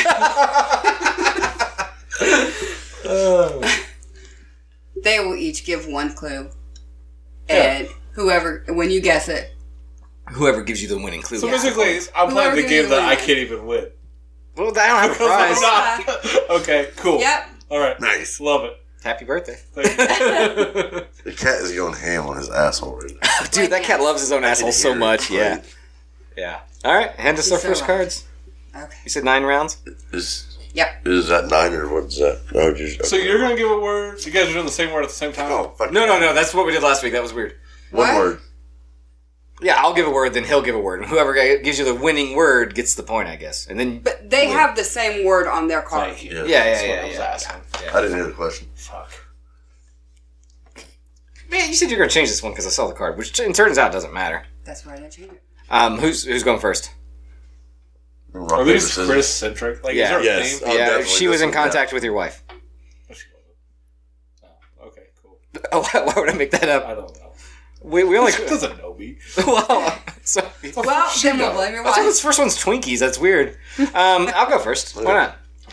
They will each give one clue, and when you guess it, Whoever gives you the winning clue. So Yeah. basically, I'm playing Whoever the game you that I win. can't even win. Well, I don't have a Because prize. I'm not. Okay, cool. yep, All right. Nice. Love it. Happy birthday. Thank you. The cat is going ham on his asshole right now. Dude, that cat loves his own asshole so hear it, much. Yeah. right? Yeah. All right, hand us He's our so first loud. cards. Okay. You said 9 rounds? Yep. Is that 9 or what's that? Oh, just, So you're gonna give a word. You guys are doing the same word at the same time. Oh, fuck. No. That's what we did last week. That was weird. One What? word. Yeah, I'll give a word, then he'll give a word. And whoever gives you the winning word gets the point, I guess. And then. But they have the same word on their card. Thank you. Yeah. Yeah. That's what I was asking. I didn't hear the question. Fuck. Man, you said you're going to change this one because I saw the card, which it turns out doesn't matter. That's why I didn't change it. Who's going first? Rock, Are paper, these scissors. Chris centric? Like, Yeah. is there a Yes. theme? Oh, Yeah, definitely she was this in one, yeah. contact with your wife. Oh, she wasn't. Oh, okay, cool. Oh, why would I make that up? I don't know. We only. She doesn't know me. Well, so, Well, then we'll blame your I thought wife. this first one's Twinkies. That's weird. I'll go first. Why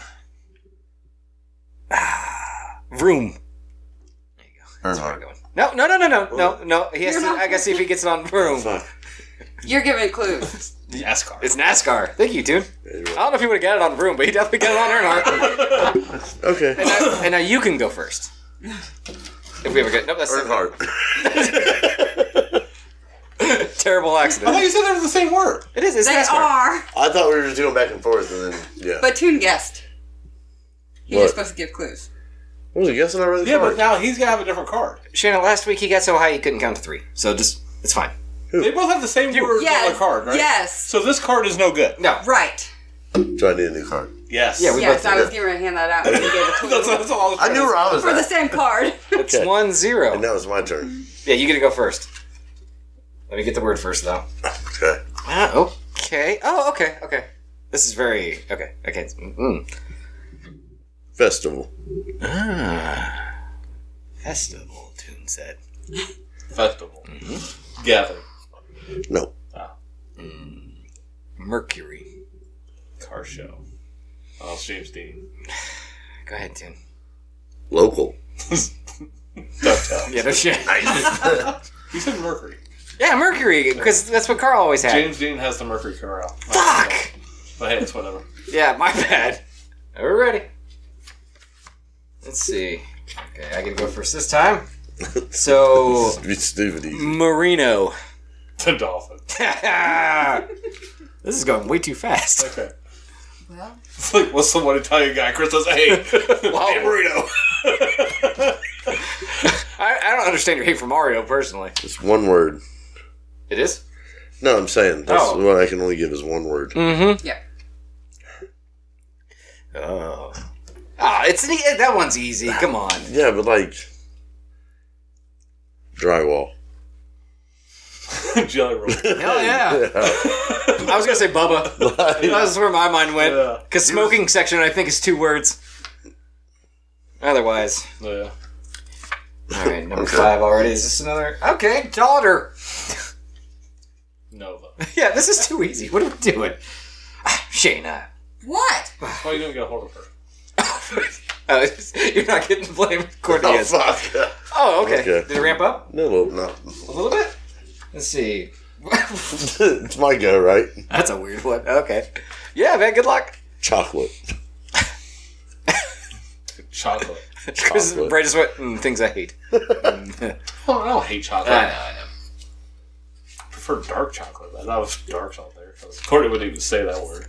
not? Room. Earnhardt. No. He has to. I gotta see if he gets it on room. Fuck. You're giving clues. NASCAR. It's NASCAR. Thank you, dude. I don't know if he would have got it on room, but he definitely got it on Earnhardt. Okay. And now you can go first. If we ever get. Nope, that's Earnhardt. terrible I accident. thought you said they were the same word. It is. It's They NASCAR. are. I thought we were just going back and forth, and then, yeah. But Toon guessed. He What? was supposed to give clues. What was it? Guessing I read the Yeah, card? but now he's gonna have a different card. Shannon, last week he got so high he couldn't count to 3. So just it's fine. They both have the same word on Yes. their card, right? Yes. So this card is no good. No. Right. So I need a new card. Yes. Yeah, we Yes, both I did. was getting ready to hand that out. And you gave a clue. That's all I was I knew where I was For the at. same card. It's Okay. 1-0. And now it's my turn. Yeah, you get to go first. Let me get the word first, though. Okay. Okay. Oh, okay. This is very okay. Festival. Festival. Toon said. Festival. Gather. No. Mercury. Car show. Oh, it's James Dean. Go ahead, Toon. Local. Don't tell. Yeah, no shit. You said Mercury. Yeah, Mercury, because that's what Carl always had. James Dean has the Mercury car out. Fuck. But hey, it's whatever. Yeah, my bad. We're ready. Let's see. Okay, I can go first this time. So, It's stupid easy. Marino. The Dolphin. This is going way too fast. Okay. Well, It's like, what's some Italian guy? Chris says, hey, Wow. hey, burrito. I don't understand your hate for Mario personally. It's one word. It is? No, I'm saying that's Oh. what I can only give is one word. Mm-hmm. yeah. Oh. Ah, that one's easy. Come on. Yeah, but like drywall. Jelly roll. Hell yeah. I was gonna say Bubba. That's where my mind went. Yeah. Because smoking section, I think, is 2 words. Otherwise. Yeah. All right, number 5 already. Is this another? Okay, daughter. Nova. Yeah, this is too easy. What are we doing? Shayna. What? Why you don't get a hold of her? You're not getting the blame. Courtney Oh is. fuck. Oh, okay. Okay. Did it ramp up No, no. a little bit? Let's see. It's my go, right? That's a weird one. Okay. Yeah, man. Good luck. Chocolate. Chocolate. Because Chocolate. Bray just went, things I hate. Oh, I don't hate chocolate. I know. I prefer dark chocolate. I know it's dark out there. Courtney wouldn't even say that word.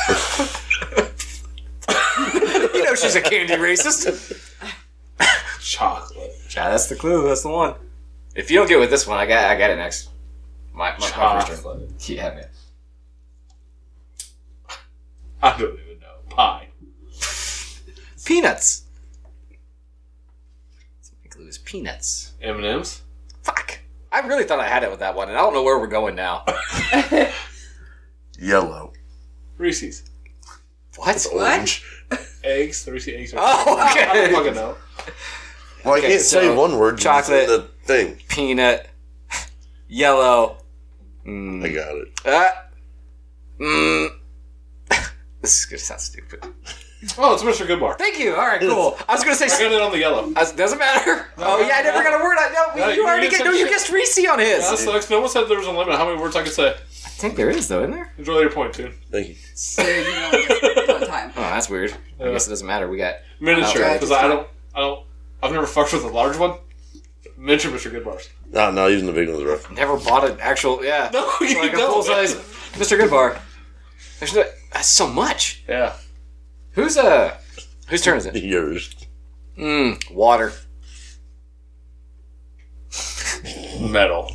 You know she's a candy racist. Chocolate. Yeah, that's the clue. That's the one. If you don't get with this one, I got it next. My first turn. Chocolate. Yeah, man. I don't even know. Pie. Peanuts. The clue is peanuts. M&M's. Fuck. I really thought I had it with that one, and I don't know where we're going now. Yellow. Reese's. What? Orange. Eggs. The Reese's eggs. Oh, I don't okay. fucking know. Well, I Okay, can't so say one word. 'cause chocolate. It's in the thing. Peanut. Yellow. I got it. This is gonna sound stupid. Oh, it's Mr. Goodbar. Thank you. All right, cool. I was gonna say. I got it on the yellow. Doesn't matter. Oh yeah, I never got a word. No, You already you get. said No, you shit. guessed Reese on his. That sucks. No one said there was a limit on how many words I could say. I think there is though, isn't there? Enjoy your point, too. Thank you. So you know one time. Oh, I that's weird. I guess it doesn't matter. We got Miniature, Oh, because right. I've never fucked with a large one. Miniature Mr. Goodbars. No, using the big ones, bro. never bought an actual No, you like a don't. full size Mr. Goodbar. There's no that's so much. Yeah. Whose turn is it? Yours. Water. Metal.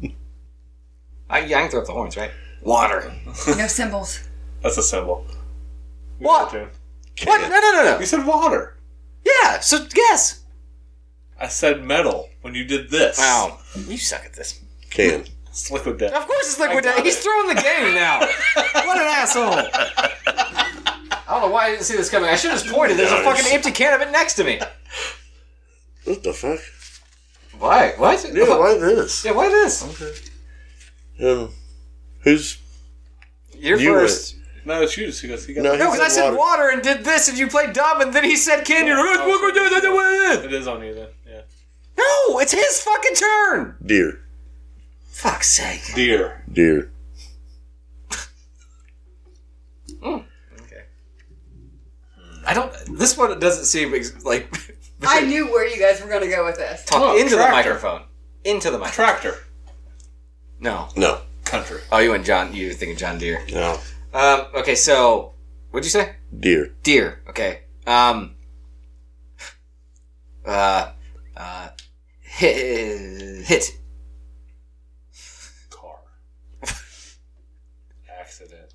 I can throw up the horns, right? Water. No symbols. That's a symbol. What? You What? No. said water. Yeah. So guess. I said metal when you did this. Wow. You suck at this. Can. It's liquid death. Of course it's Liquid I got Death. He's it. throwing the game now. What an asshole. I don't know why I didn't see this coming. I should have just pointed. There's a Nice. fucking empty can of it next to me. What the fuck? Why? What? Yeah, why this? Yeah, why this? Who's... You're You first. No, it's you. He goes, he got No, it. No, because I said water and did this, and you played dumb, and then he said candy. Yeah. What we do? It is on you then. Yeah. No, it's his fucking turn. Deer. Fuck's sake. Deer. Deer. Okay. I don't. This one doesn't seem like. I knew where you guys were going to go with this. Talk Oh, into the tractor. microphone. Into the microphone. Tractor. No. No. Country. Oh, you went John. You were thinking John Deere. No. Okay, so what'd you say? Deer. Deer. Okay. Hit. Car. Accident.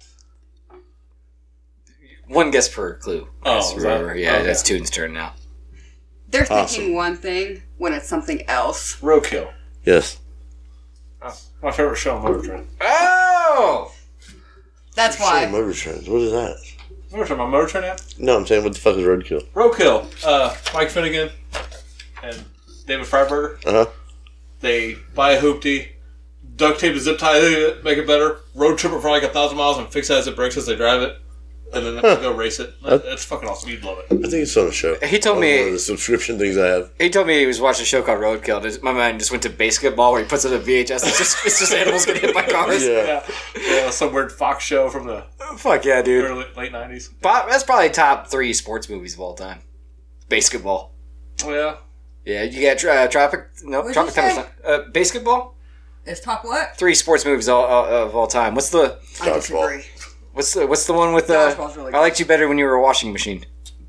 One guess per clue. Oh, Yes, is that- remember. Yeah, okay. that's Toon's turn now. They're thinking Awesome. one thing when it's something else. Roadkill. Yes. Oh, my favorite show on Motor Trend. Oh! That's Say why. motor trends. What is that? Motor Trend, my Motor Trend app? No, I'm saying what the fuck is roadkill? Roadkill. Mike Finnegan and David Freiberger. Uh-huh. They buy a hoopty, duct tape a zip tie it, make it better, road trip it for like 1,000 miles and fix it as it breaks as they drive it, and then they go race it. That's fucking awesome. You'd love it. I think it's on a show. He told On me- one of the subscription things I have. He told me he was watching a show called Roadkill. My mind just went to Basketball, where he puts it in VHS. It's just animals getting hit by cars. Yeah. Yeah, some weird Fox show from the Fuck yeah, dude. late 90s. That's probably top 3 sports movies of all time. Basketball. Oh, yeah. Yeah, you got Tropic. No, What'd Tropic you say? Thunder. Basketball. It's top what? 3 sports movies of all time. What's the I Dodgeball. disagree. what's the one with Dodgeball's really I liked you better when you were a washing machine.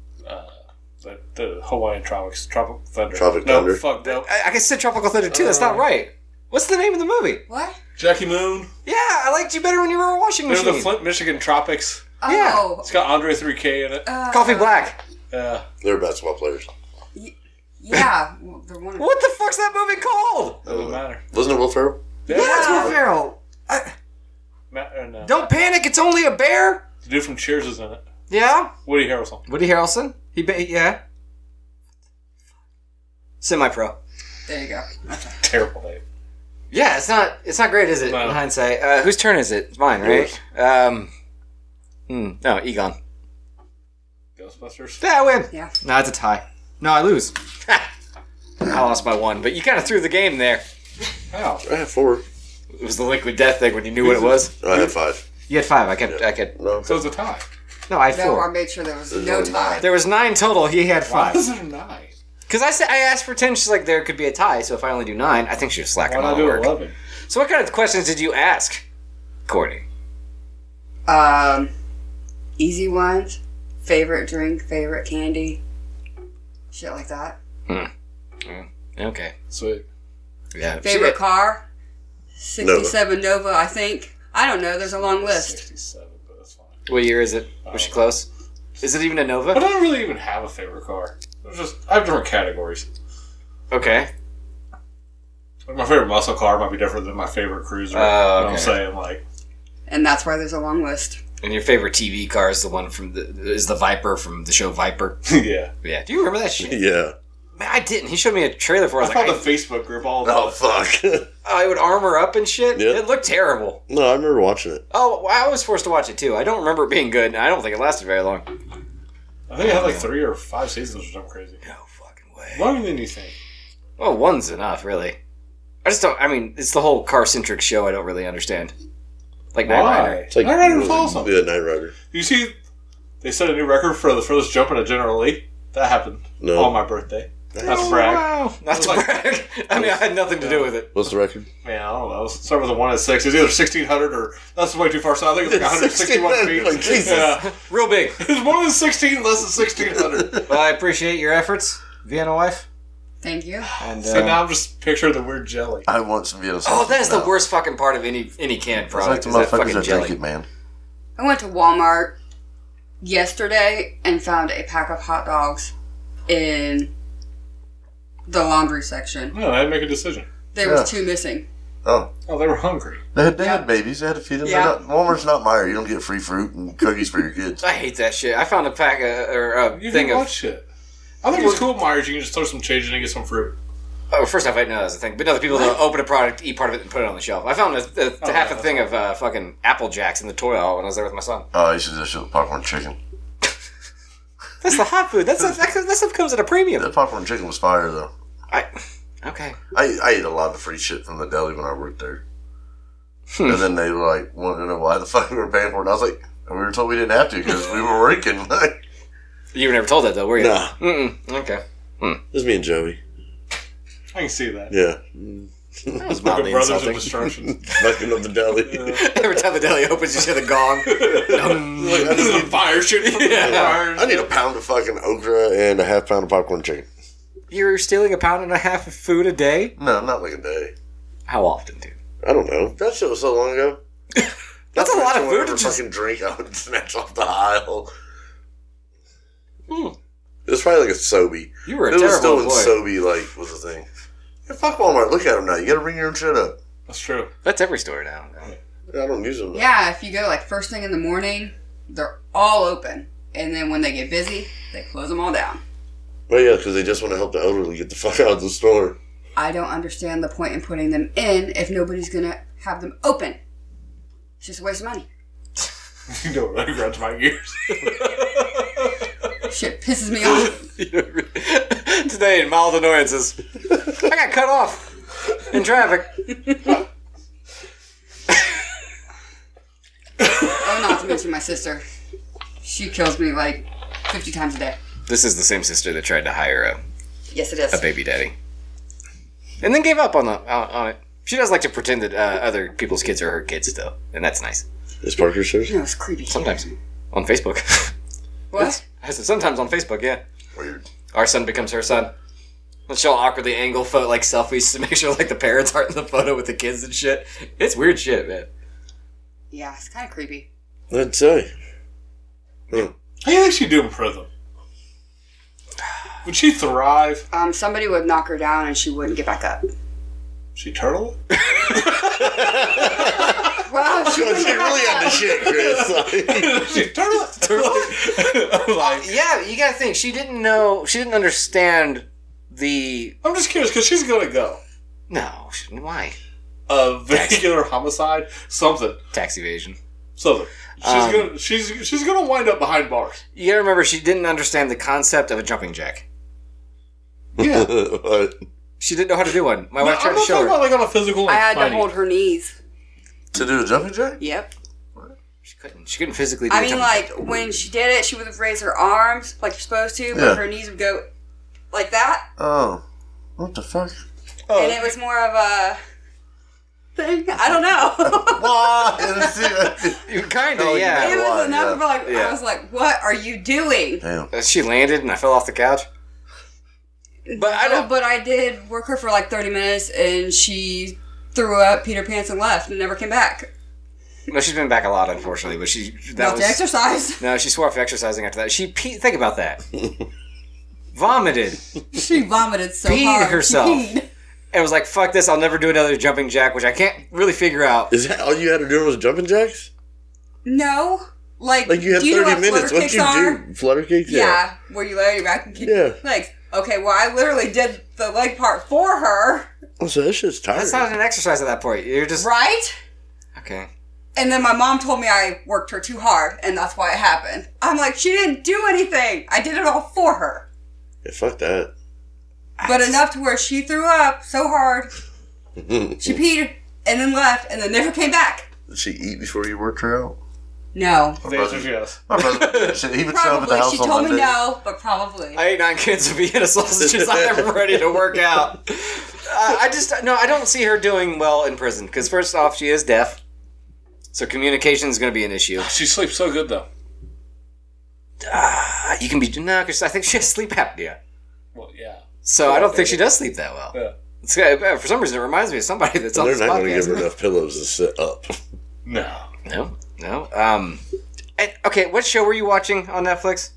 The Hawaiian Tropic Thunder. Tropic no, Thunder. Fuck no. I said Tropical Thunder too. That's not right. What's the name of the movie? What? Jackie Moon. Yeah, I liked you better when you were a washing There's machine. the Flint, Michigan Tropics. Oh. It's got Andre 3K in it. Coffee Black. Yeah. They're basketball players. Yeah. Well, they're one of What the fuck's that movie called? Doesn't matter. Wasn't it Will Ferrell? Yeah. That's Will Ferrell. Don't panic. It's only a bear. The dude from Cheers is in it. Yeah. Woody Harrelson. Woody Harrelson. Yeah. Semi-pro. There you go. Terrible name. Yeah, it's not great, is it? No. In hindsight, whose turn is it? It's mine, right? No, Egon. Ghostbusters. Yeah, I win. Yeah. No, it's a tie. No, I lose. I lost by 1, but you kind of threw the game there. Wow. I have 4. It was the liquid death thing when you knew what it was. No, I have 5. You had 5. I could. No, So it's a tie. No, I had No, I 4. made sure there was There's no only tie. 9. There was 9 total. He had Why 5. is it a 9? Because I asked for 10. She's like, there could be a tie. So if I only do 9, I think she was slacking Why on not the do work. 11? So what kind of questions did you ask, Courtney? Easy ones. Favorite drink, favorite candy. Shit like that. Okay. Sweet. Yeah. Favorite car. 67 Nova, I think. I don't know. There's a long list. 67, but that's fine. What year is it? Was she close? Is it even a I Nova? don't really even have a favorite car. I have different categories. Okay. Like my favorite muscle car might be different than my favorite cruiser. Oh, You know what I'm okay. saying? Like, And that's why there's a long list. And your favorite TV car is the one from the Viper from the show Viper. yeah. Yeah. Do you remember that shit? Yeah. Man, I didn't. He showed me a trailer for it. I I was found like, the Facebook group all Oh, about fuck. it would armor up and shit. Yeah. It looked terrible. No, I remember watching it. Oh, I was forced to watch it too. I don't remember it being good, and I don't think it lasted very long. I think it had like 3 or 5 seasons or something crazy. No fucking way. Longer than you think. Well, 1's enough, really. I just don't. I mean, it's the whole car-centric show I don't really understand. Like Knight Rider. It's like Knight Rider was awesome. Yeah, Knight Rider. You see They set a new record for the furthest jump in a General Lee. That happened No. on my birthday. Not to brag. Wow. Not to brag. I mean, I had nothing to do with it. What's the record? Man, I don't know. Let's start with a 1 and 6. It's either 1,600 or that's way too far. So I think it's like 161 feet. Like, Jesus. Yeah. Real big. It's more than 16, less than 1,600. Well, I appreciate your efforts, Vienna wife. Thank you. And So now I'm just picturing the weird jelly. I want some Vienna oh, sausage that is the now. worst fucking part of any canned It's like product. the Is that motherfuckers fucking that drink jelly. it, man. I went to Walmart yesterday and found a pack of hot dogs in the laundry section. No, I had to make a decision. There Yeah. was 2 missing. Oh. Oh, they were hungry. They had Yeah. babies. They had to feed them. Yeah. Walmart's not Meijer. You don't get free fruit and cookies for your kids. I hate that shit. I found a pack or a You thing didn't of. watch shit. I think it's cool at Myers. You can just throw some change in and get some fruit. Oh, first off, I didn't know that was a thing. But no, the people that open a product, eat part of it, and put it on the shelf. I found half a yeah, thing of fucking Apple Jacks in the toy aisle when I was there with my son. Oh, I used to do that shit with popcorn chicken. That's the hot food. That stuff comes at a premium. That popcorn chicken was fire, though. Okay. I ate a lot of free shit from the deli when I worked there. And then they were like, wanted to know why the fuck we were paying for it. And I was like, we were told we didn't have to because we were working. Like, You were never told that though, were you? nah. Mm-mm. Okay. This is me and Joey. I can see that. Yeah. That was Like mildly Brothers of insulting. Destruction. Fucking up the deli. Every time the deli opens, you hear the gong. Like, This is a fire shooting from the fire. I need a pound of fucking okra and a half pound of popcorn chicken. You're stealing 1.5 pounds of food a day? No, not like a day. How often, dude? I don't know. That shit was so long ago. That's a lot of food to Whatever just... fucking drink I would snatch off the aisle. It was probably like a Sobe. You were a It was still terrible when employee. Sobe like was the thing. Yeah, fuck Walmart. Look at them now. You gotta bring your own shit up. That's true. That's every store now. Yeah, I don't use them. Yeah, if you go like first thing in the morning, they're all open. And then when they get busy, they close them all down. Well, yeah, because they just want to help the elderly get the fuck out of the store. I don't understand the point in putting them in if nobody's going to have them open. It's just a waste of money. You know what? I grabs my ears. Shit pisses me off. Today, in mild annoyances, I got cut off in traffic. Oh, not to mention my sister. She kills me like 50 times a day. This is the same sister that tried to hire Yes, it is. a baby daddy, and then gave up on it. She does like to pretend that other people's kids are her kids still, and that's nice. Is Parker serious? No, it's creepy. Sometimes on Facebook. What? I said sometimes on Facebook. Yeah, Weird. our son becomes her son. And she'll awkwardly angle like selfies to make sure like the parents aren't in the photo with the kids and shit. It's weird shit, man. Yeah, it's kind of creepy. I'd say. How do you think she'd do in prison? Would she thrive? Somebody would knock her down and she wouldn't get back up. She turtle? Wow, she She wouldn't get really back had the up. shit, Chris. She turtle? Like, Yeah, you gotta think she didn't understand the I'm just curious because she's gonna go. no. Why A vehicular homicide, something. tax evasion? She's gonna wind up behind bars. You gotta remember she didn't understand the concept of a jumping jack. Yeah. What? She didn't know how to do one. My wife I'm tried to not show talking her. about like on a physical. Like, I had to fighting. hold her knees. To do a jumping jack? Yep. She couldn't. She couldn't physically do I a mean, jumping like, jack. when she did it, she would raise her arms like you're supposed to, but Yeah. her knees would go like that. Oh. What the fuck? And it was more of a thing. I don't know. Why? Kinda, Oh, yeah. It was Why, enough. yeah. Like, Yeah. I was like, what are you doing? Damn. She landed and I fell off the couch. But I don't. But I did work her for like 30 minutes and she threw up, peed her pants, and left and never came back. No, she's been back a lot, unfortunately. But that Not was to exercise. no. She swore off exercising after that. She think about that. Vomited. She vomited so Peed hard. herself. She peed. It was like, fuck this. I'll never do another jumping jack, which I can't really figure out. Is that all you had to do was jumping jacks? No. Like Like you had do you know 30 what minutes. flutter What'd kicks you are? do? Flutter kicks? Yeah, where you lay on your back and kick Yeah. your legs. Okay, well, I literally did the leg part for her, Oh, so that shit's tired. That's not an exercise at that point. You're just right? okay. And then my mom told me I worked her too hard, and that's why it happened. I'm like, she didn't do anything. I did it all for her. Yeah, fuck that. But enough to where she threw up so hard, she peed and then left, and then never came back. Did she eat before you worked her out? No. The answer is yes. My brother, shit, he would show up at the Probably. house She on told me Monday. no, but probably. I ate 9 cans of Vienna sausages. I'm ready to work out. I don't see her doing well in prison because first off, she is deaf, so communication is going to be an issue. She sleeps so good though. You can be because I think she has sleep apnea, Well, yeah. so I don't think she does sleep that well. Yeah. It's, for some reason, it reminds me of somebody that's on They're this not going to give her podcast. enough pillows to sit up. No. No. And, okay, what show were you watching on Netflix?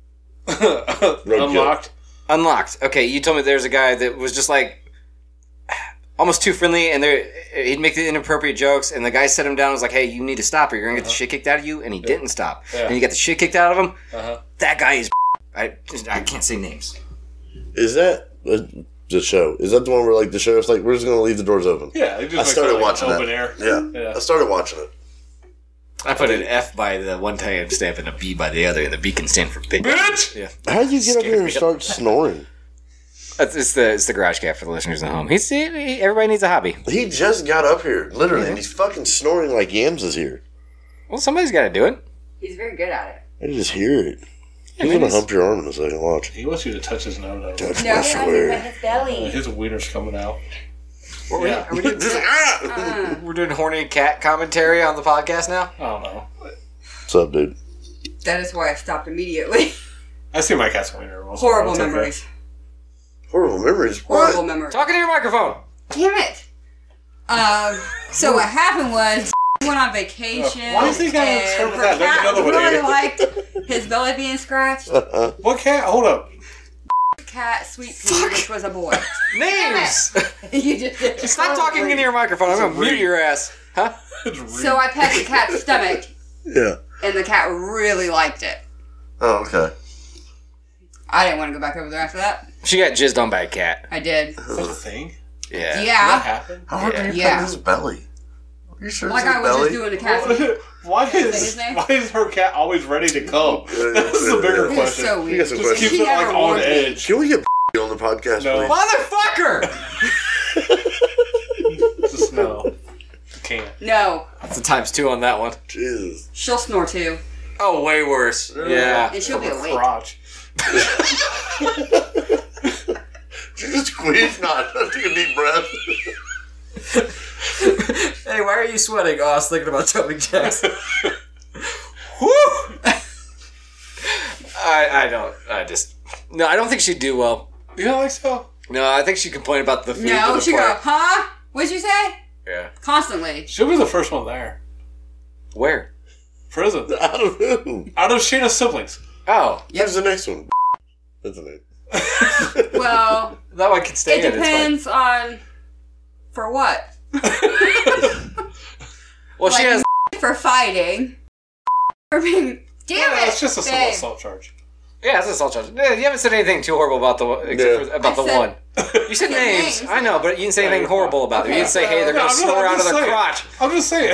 Unlocked. Unlocked. Okay, you told me there's a guy that was just like almost too friendly, and he'd make the inappropriate jokes, and the guy set him down and was like, hey, you need to stop or you're going to get the shit kicked out of you, and he didn't stop. Yeah. And he got the shit kicked out of him. Uh-huh. That guy is I can't say names. Is that the show? Is that the one where like the sheriff's like, we're just going to leave the doors open? Yeah. They just I started like watching open that. air. Yeah. I started watching it. I put an F by the one time stamp and a B by the other, and the B can stand for big. Bitch! Yeah. How do you get up here and me start snoring? It's the garage cat for the listeners at home. Everybody needs a hobby. He just got up here, literally, and he's fucking snoring like Yams is here. Well, somebody's got to do it. He's very good at it. I can just hear it. He's maybe going to hump your arm in a second. Watch. He wants you to touch his no-no. Touch No, my he swear. his belly. His wiener's coming out. Yeah. Are we doing, Just, ah! we're doing horny cat commentary on the podcast now? I don't know. What's up, dude? That is why I stopped immediately. I see my cat's wiener. once in a while. Horrible It's okay. memories. Horrible memories. Horrible What? memories. Talking to your microphone. Damn it. So what happened was went on vacation. Why does he gotta and start with her that? There's cat another one really here. liked his belly being scratched. What cat? Hold up. Cat Sweet Pea, which was a boy. Names. You just Stop talking into your microphone. I'm gonna mute your ass. Huh? So I pet the cat's stomach, Yeah. and the cat really liked it. Oh, okay. I didn't want to go back over there after that. She got jizzed on by a cat. I did. Is that a thing? Yeah. That Yeah. happened? How hard are you Yeah. petting his belly? Are you sure Like it's his I was belly? just doing the cat's. Why say is his name? her cat always ready to come? That's the bigger It was question. so You weird. got some Just questions? keeps it like never on warned me. edge. Can we get on the podcast, No. please? Motherfucker! Just no. Can't. No, That's a ×2 on that one. Jesus. she'll snore too, Oh, way worse. Yeah. and she'll be awake. Crotch. Just squeeze, not take a deep breath. Hey, why are you sweating? Oh, I was thinking about jumping jacks. Woo! I don't think she'd do well. You don't think so? No, I think she'd complain about the food. to No, the she point. go, huh? What'd you say? Yeah. Constantly. She'll be the first one there. Where? Prison. Out of who? Out of Shayna's siblings. Oh, Who's the next one? That's the name. Well, that one can stay it in. It's depends on for what. fine. Well, she Like, has. For fighting. For being. Damn Yeah, it! it's just a babe. civil assault charge. Yeah, it's an assault charge. Yeah, you haven't said anything too horrible about the one, except for, about I the said- one. You said said names. names. I know, but you didn't say anything horrible about it. You didn't say, "Hey, they're No, gonna I'm snore out of just their saying. crotch." I'm just saying.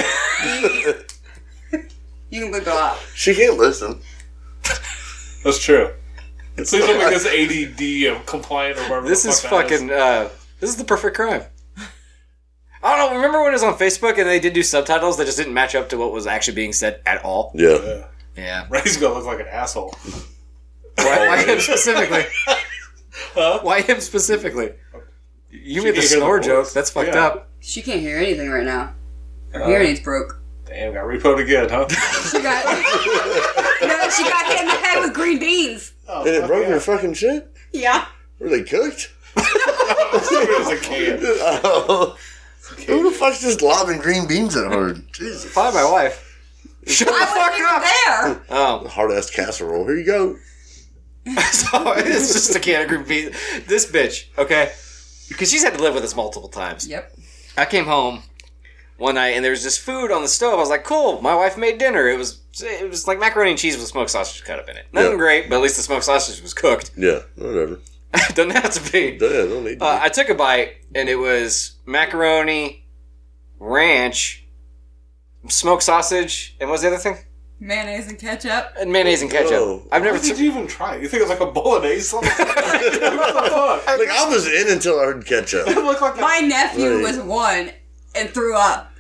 You can bleep it out. She can't listen. That's true. Please don't make us ADD compliant or whatever. This the is fuck that fucking. This is the perfect crime. I don't know. Remember when it was on Facebook and they did do subtitles that just didn't match up to what was actually being said at all? Yeah. Yeah. Yeah. Ray's gonna look like an asshole. Why him specifically? Huh? Why him specifically? You She made the can hear the snore voice. joke. That's fucked Yeah. up. She can't hear anything right now. Her hearing aid's broke. Damn, got repoed again, huh? She got. No, she got hit in the head with green beans. Oh, And it broke her fucking shit? Yeah. Were they cooked? It was a can. Oh. Who the fuck's just lobbing green beans at her? Jesus. Probably my wife. Shut the I fuck wasn't even up. there. Oh. Hard ass casserole. Here you go. So it's just a can of green beans. This bitch, okay? Because she's had to live with us multiple times. Yep. I came home one night and there was this food on the stove. I was like, cool, my wife made dinner. It was like macaroni and cheese with smoked sausage cut up in it. Nothing Yeah. great, but at least the smoked sausage was cooked. Yeah, whatever. Doesn't have to be. Yeah, don't need to. I took a bite and it was macaroni, ranch, smoked sausage, and what was the other thing? Mayonnaise and ketchup. And mayonnaise and ketchup. Oh. I've Why never. did you even try it? You think it's like a bolognese? What the fuck? Like, I was in until I heard ketchup. It looked like My nephew Right. was one and threw up.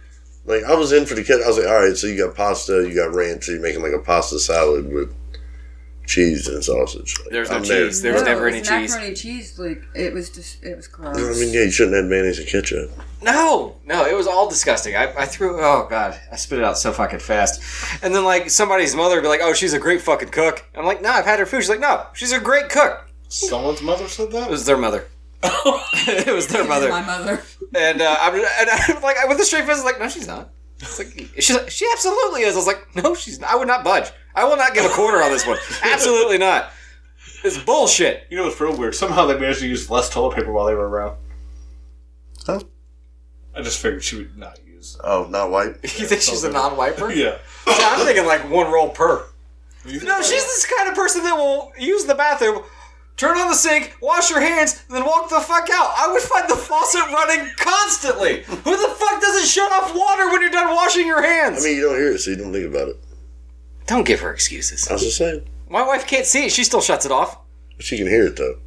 Like, I was in for the kid. I was like, all right, so you got pasta, you got ranch, so you're making like a pasta salad with cheese and sausage. Like, There's no I'm cheese. There was never it any was cheese. macaroni and cheese. Like, it was gross. there. I mean, yeah, you shouldn't have mayonnaise and ketchup. No, it was all disgusting. I threw, oh god, I spit it out so fucking fast. And then like somebody's mother would be like, oh, she's a great fucking cook. I'm like, no, I've had her food. She's like, no, she's a great cook. Someone's mother said that? It was their mother. It was their mother. My mother. And I'm like, with a straight face, like, no, she's not. It's like, she absolutely is. I was like, no, she's not. I would not budge. I will not give a quarter on this one. Absolutely not. It's bullshit. You know what's real weird? Somehow they managed to use less toilet paper while they were around. Huh? I just figured she would not use. Oh, not white? You think she's a non-wiper? Yeah. So I'm thinking like one roll per. You think No, that? she's this kind of person that will use the bathroom, turn on the sink, wash her hands, and then walk the fuck out. I would find the faucet running constantly. Who the fuck doesn't shut off water when you're done washing your hands? I mean, you don't hear it, so you don't think about it. Don't give her excuses. I was just saying. My wife can't see it. She still shuts it off. She can hear it, though.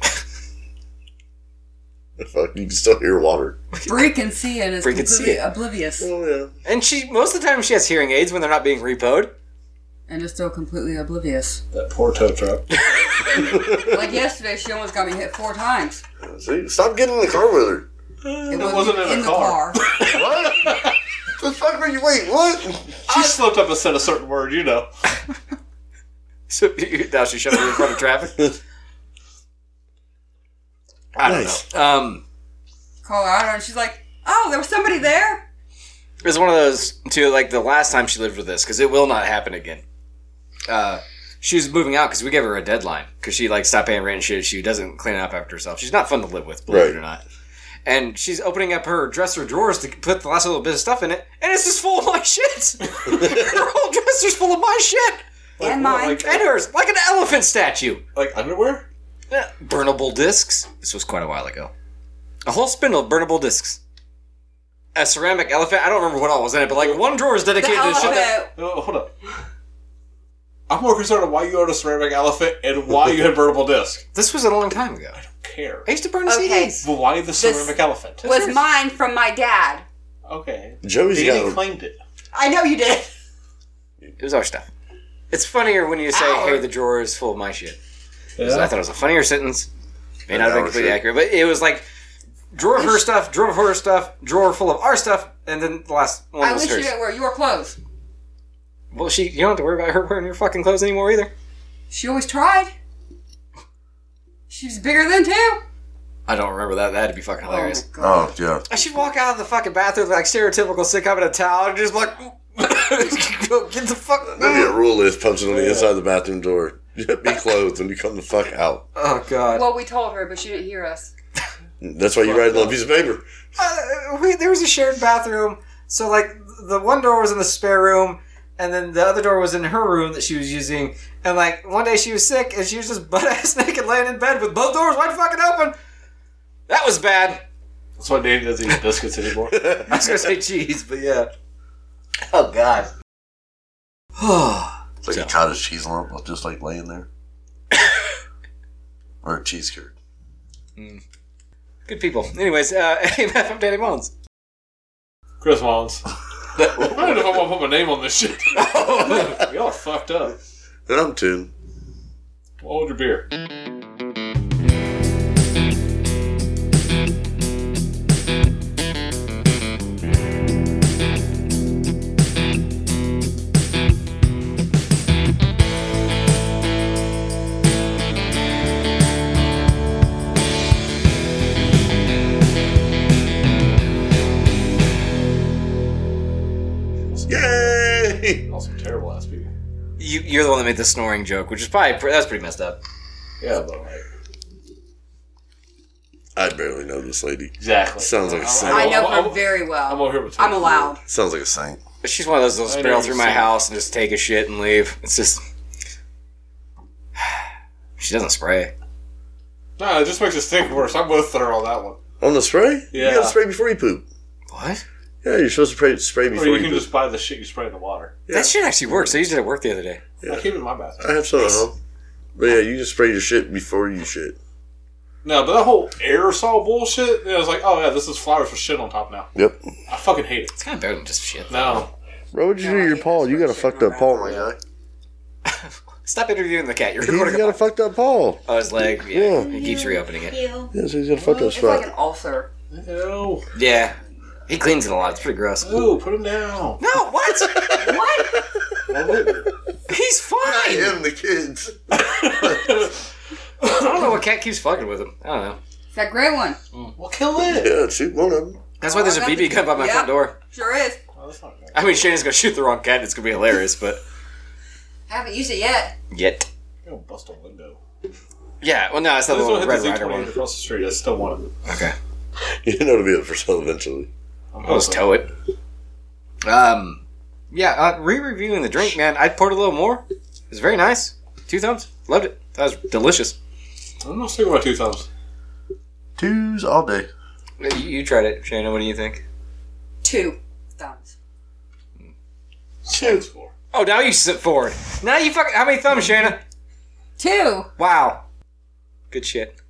Fuck, you can still hear water. Bree can see it. Is Bree can see completely it. oblivious. Oh, yeah. And most of the time she has hearing aids when they're not being repoed. And is still completely oblivious. That poor tow truck. Like yesterday, she almost got me hit 4 times. See, stop getting in the car with her. It wasn't in a car. What? The fuck were you? Wait, what? She slipped up and said a certain word, you know. So now she shut her in front of traffic. I don't Nice. know. Call her out, and she's like, "Oh, there was somebody there." It was one of those too. Like the last time she lived with this, because it will not happen again. She was moving out because we gave her a deadline because she like stopped paying rent and shit. She doesn't clean up after herself. She's not fun to live with, believe it or not. And she's opening up her dresser drawers to put the last little bit of stuff in it, and it's just full of my shit. Her whole dresser's full of my shit. And mine. Like, And hers, like an elephant statue. like underwear? Yeah. Burnable discs. This was quite a while ago. A whole spindle of burnable discs. A ceramic elephant. I don't remember what all was in it, but like one drawer is The dedicated to shit that. elephant. Oh, hold up. I'm more concerned with why you owned a ceramic elephant and why you had burnable disc. This was a long time ago. Care. I used to burn Okay. CDs. But why the ceramic elephant? Was mine from my dad. Okay. Joey's Danny got claimed it. I know you did. It was our stuff. It's funnier when you say, Our. hey, the drawer is full of my shit. I Yeah. thought it was a funnier sentence. May not have been Our completely shit. accurate, but it was like drawer of her stuff, drawer of her stuff, drawer full of our stuff, and then the last one I was wish you hers. didn't wear your clothes. Well, you don't have to worry about her wearing your fucking clothes anymore either. She always tried. She's bigger than 2. I don't remember that. That had to be fucking hilarious. Oh, my God. Oh, yeah. I should walk out of the fucking bathroom like stereotypical sitcom in a towel and just like, get the fuck. Maybe a rule is punching on the inside of the bathroom door. Be clothed when you come the fuck out. Oh god. Well, we told her, but she didn't hear us. That's why you write it on a piece of paper. There was a shared bathroom, so like the one door was in the spare room, and then the other door was in her room that she was using. And like one day she was sick and she was just butt ass naked laying in bed with both doors wide fucking open. That was bad. That's why Danny doesn't eat biscuits anymore. I was gonna say cheese, but yeah. Oh god. It's like a cottage cheese lump, just like laying there. Or a cheese curd. Good people. Anyways, AMF, I'm Danny Mullins. Chris Mullins. I don't know if I want to put my name on this shit. Y'all are fucked up. And I'm Toon. What hold your beer? Yay! All some terrible ass people. You're the one that made the snoring joke, which is probably that's pretty messed up. Yeah, but like. I barely know this lady. Exactly. Sounds like a saint. I know I'm her very well. I'm over here with I'm allowed. Sounds like a saint. She's one of those that'll I barrel know through you've my seen house and just take a shit and leave. It's just she doesn't spray. No, it just makes us think worse. I'm with her on that one. On the spray? Yeah. You gotta spray before you poop. What? Yeah, you're supposed to spray before Or you you can poop. just buy the shit you spray in the water. That shit actually works. I used it at work the other day. I keep it in my bathroom. I have some at home. But yeah, you just spray your shit before you shit. No, but that whole aerosol bullshit, I was like, oh yeah, this is flowers with shit on top now. Yep. I fucking hate it. It's kind of better than just shit. No. Bro, what'd you do to your paw? You got a fucked up paw, my guy. Stop interviewing the cat. You're He's recording got a fucked up paw. Oh, his leg. Yeah. He keeps reopening it. Ew. Yeah, so he's got a fucked up It's like an spot. ulcer. Ew. Yeah. He cleans it a lot. It's pretty gross. Ooh, put him down. No, what? What? Oh, He's fine. Him, the kids. I don't know what cat keeps fucking with him. I don't know. It's that gray one. well, kill it. Yeah, shoot one of them. That's why there's a BB gun by my front door. Sure is. Oh, that's not right. I mean, Shana's gonna shoot the wrong cat. It's gonna be hilarious, but Haven't used it yet. yet. You're gonna bust a window. Yeah. Well, no, it's the This one little hit the Red Rider Z20 one. across the street. I still want it. Okay. You know to be up for sale eventually. I'll just tow it. Yeah. Re-reviewing the drink, man. I poured a little more. It was very nice. 2 thumbs. Loved it. That was delicious. I'm not sticking with my 2 thumbs. Twos all day. You tried it, Shana. What do you think? 2 thumbs. Two. Score. Oh, now you sit forward. Now you fucking. How many thumbs, Shana? 2. Wow. Good shit.